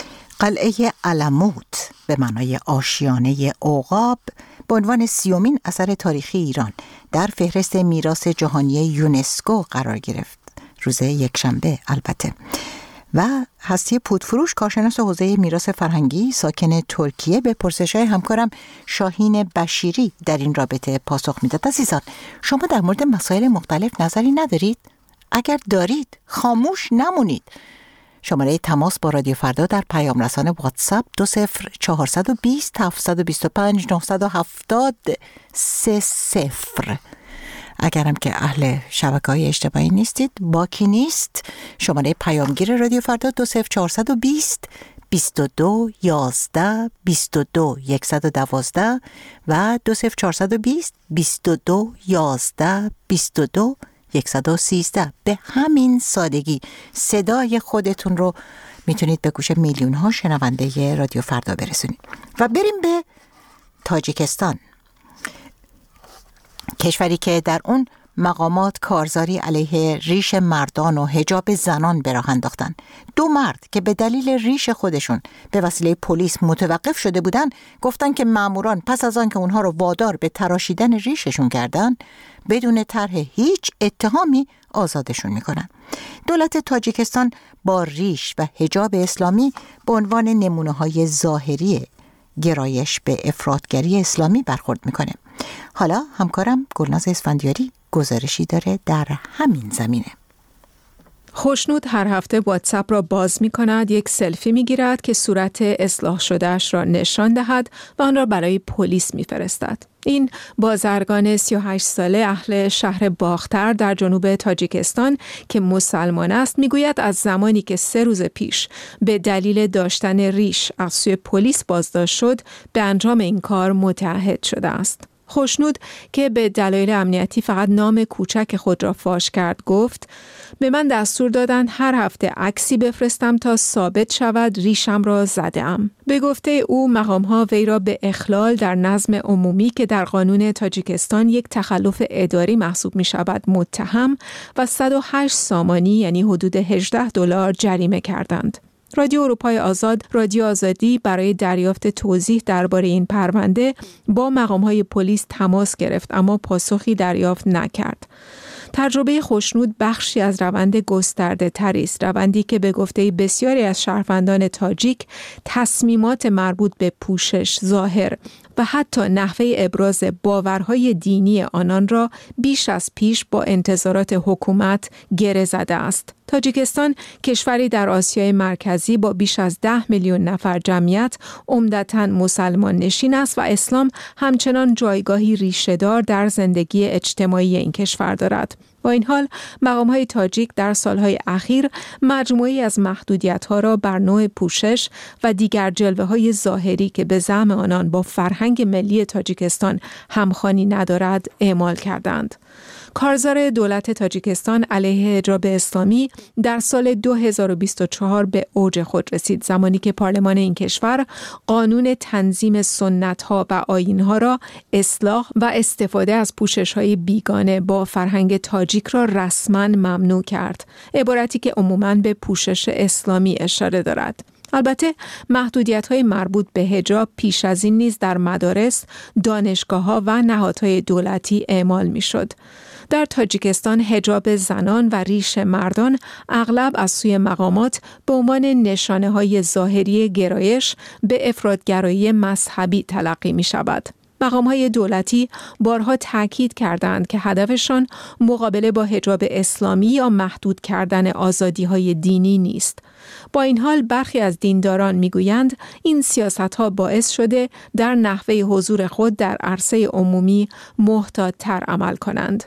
قلعه علمود به معنای آشیانه عقاب به عنوان 30مین اثر تاریخی ایران در فهرست میراث جهانی یونسکو قرار گرفت، روز یکشنبه البته. و هستی پودفروش، کارشناس حوزه میراث فرهنگی ساکن ترکیه، به پرسش‌های همکارم شاهین بشیری در این رابطه پاسخ میداد. عزیزان، شما در مورد مسائل مختلف نظری ندارید؟ اگر دارید خاموش نمونید. شماره تماس با رادیو فردا در پیام رسان واتساپ 20420 725 970 30. اگرم که اهل شبکه‌های اجتماعی نیستید، باکی نیست، شماره پیامگیر رادیو فردا 20420 22 11 22 112 و 20420 22 11 22 113. به همین سادگی صدای خودتون رو میتونید به گوش میلیون ها شنونده رادیو فردا برسونید. و بریم به تاجیکستان، کشوری که در اون مقامات کارزاری علیه ریش مردان و حجاب زنان به راه انداختن. 2 مرد که به دلیل ریش خودشون به وسیله پلیس متوقف شده بودن گفتن که ماموران پس از آن که اونها رو وادار به تراشیدن ریششون کردن بدون طرح هیچ اتهامی آزادشون میکنن. دولت تاجیکستان با ریش و حجاب اسلامی به عنوان نمونه‌های ظاهری گرایش به افراطگری اسلامی برخورد میکنه. حالا همکارم گلناز اسفندیاری گزارشی داره در همین زمینه. خوشنود هر هفته واتساپ را باز می کند، یک سلفی می گیرد که صورت اصلاح شدهش را نشان دهد و آن را برای پلیس می فرستد. این بازرگان 38 ساله اهل شهر باختر در جنوب تاجیکستان که مسلمان است میگوید از زمانی که 3 روز پیش به دلیل داشتن ریش از سوی پلیس بازداشت شد به انجام این کار متعهد شده است. خوشنود که به دلایل امنیتی فقط نام کوچک خود را فاش کرد گفت به من دستور دادن هر هفته عکسی بفرستم تا ثابت شود ریشم را زدم. به گفته او مقام‌ها وی را به اخلال در نظم عمومی که در قانون تاجیکستان یک تخلف اداری محسوب می شود متهم و 108 سامانی یعنی حدود $18 جریمه کردند. رادیو اروپای آزاد، رادیو آزادی برای دریافت توضیح درباره این پرونده با مقام‌های پلیس تماس گرفت اما پاسخی دریافت نکرد. تجربه خوشنود بخشی از روند گسترده تری است، روندی که به گفته بسیاری از شهروندان تاجیک تصمیمات مربوط به پوشش، ظاهر و حتی نحوه ابراز باورهای دینی آنان را بیش از پیش با انتظارات حکومت گره زده است. تاجیکستان کشوری در آسیای مرکزی با بیش از 10 میلیون نفر جمعیت عمدتاً مسلمان نشین است و اسلام همچنان جایگاهی ریشه‌دار در زندگی اجتماعی این کشور دارد. با این حال مقام‌های تاجیک در سالهای اخیر مجموعی از محدودیت‌ها را بر نوع پوشش و دیگر جلوه‌های ظاهری که به زعم آنان با فرهنگ ملی تاجیکستان همخوانی ندارد اعمال کردند. کارزار دولت تاجیکستان علیه حجاب اسلامی در سال 2024 به اوج خود رسید، زمانی که پارلمان این کشور قانون تنظیم سنت‌ها و آیین‌ها را اصلاح و استفاده از پوشش‌های بیگانه با فرهنگ تاجیک را رسما ممنوع کرد، عبارتی که عموماً به پوشش اسلامی اشاره دارد. البته محدودیت‌های مربوط به حجاب پیش از این نیز در مدارس، دانشگاه‌ها و نهادهای دولتی اعمال می‌شد. در تاجیکستان حجاب زنان و ریش مردان اغلب از سوی مقامات به عنوان نشانه‌های ظاهری گرایش به افراطگرایی مذهبی تلقی می‌شود. مقام‌های دولتی بارها تاکید کردند که هدفشان مقابله با حجاب اسلامی یا محدود کردن آزادی‌های دینی نیست. با این حال برخی از دینداران میگویند این سیاست‌ها باعث شده در نحوه حضور خود در عرصه عمومی محتاط‌تر عمل کنند.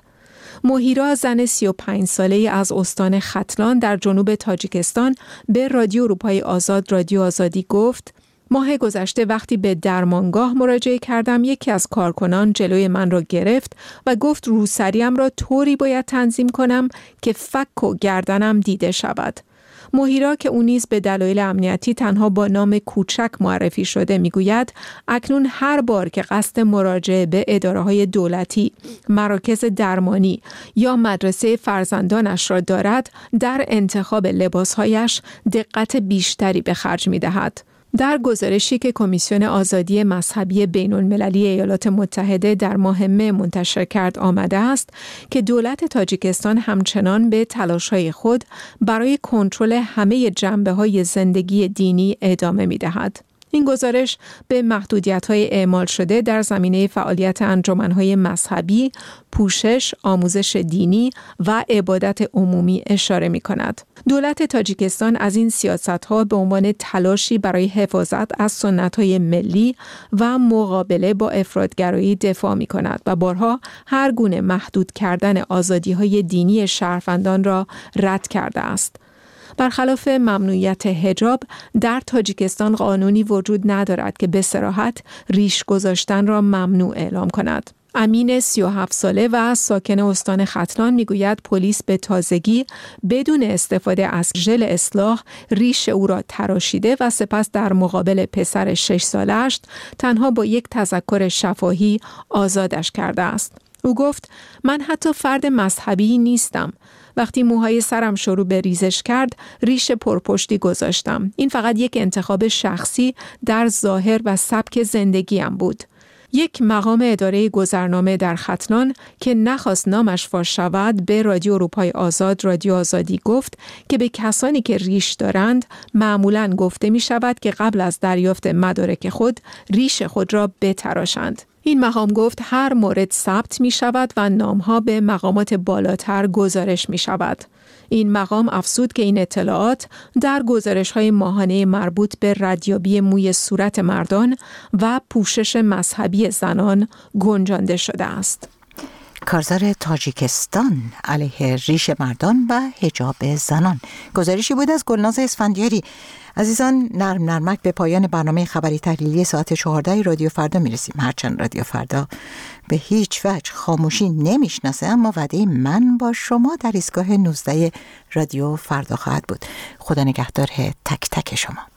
مهیرا زن 35 ساله‌ای از استان ختلان در جنوب تاجیکستان به رادیو اروپای آزاد رادیو آزادی گفت ماه گذشته وقتی به درمانگاه مراجعه کردم یکی از کارکنان جلوی من را گرفت و گفت روسریم را طوری باید تنظیم کنم که فک و گردنم دیده شود. مهیرا که او نیز به دلایل امنیتی تنها با نام کوچک معرفی شده میگوید اکنون هر بار که قصد مراجعه به اداره‌های دولتی، مراکز درمانی یا مدرسه فرزندانش را دارد در انتخاب لباسهایش دقت بیشتری به خرج می‌دهد. در گزارشی که کمیسیون آزادی مذهبی بین‌المللی ایالات متحده در ماه مه منتشر کرد آمده است که دولت تاجیکستان همچنان به تلاش‌های خود برای کنترل همه جنبه‌های زندگی دینی ادامه می‌دهد. این گزارش به محدودیت‌های اعمال شده در زمینه فعالیت انجمن‌های مذهبی، پوشش، آموزش دینی و عبادت عمومی اشاره می‌کند. دولت تاجیکستان از این سیاست‌ها به عنوان تلاشی برای حفاظت از سنت‌های ملی و مقابله با افراطگرایی دفاع می‌کند و بارها هر گونه محدود کردن آزادی‌های دینی شهروندان را رد کرده است. برخلاف ممنوعیت حجاب، در تاجیکستان قانونی وجود ندارد که به صراحت ریش گذاشتن را ممنوع اعلام کند. امین 37 ساله و ساکن استان ختلان میگوید پلیس به تازگی بدون استفاده از ژل اصلاح ریش او را تراشیده و سپس در مقابل پسر 6 سالش تنها با یک تذکر شفاهی آزادش کرده است. او گفت من حتی فرد مذهبی نیستم. وقتی موهای سرم شروع به ریزش کرد، ریش پرپشتی گذاشتم. این فقط یک انتخاب شخصی در ظاهر و سبک زندگیم بود. یک مقام اداره گذرنامه در ختلان که نخواست نامش فاش شود به رادیو اروپای آزاد رادیو آزادی گفت که به کسانی که ریش دارند معمولاً گفته می شود که قبل از دریافت مدارک خود ریش خود را بتراشند. این مقام گفت هر مورد ثبت می شود و نامها به مقامات بالاتر گزارش می شود. این مقام افزود که این اطلاعات در گزارش‌های ماهانه مربوط به ردیابی موی صورت مردان و پوشش مذهبی زنان گنجانده شده است. کارزار تاجیکستان علیه ریش مردان و حجاب زنان. گزارشی بود از گلناز اسفندیاری. عزیزان، نرم نرمک به پایان برنامه خبری تحلیلی ساعت 14 رادیو فردا میرسیم. هرچند رادیو فردا به هیچ وجه خاموشی نمیشناسه، اما وعده من با شما در ایستگاه 19 رادیو فردا خواهد بود. خدا نگهدار تک تک شما.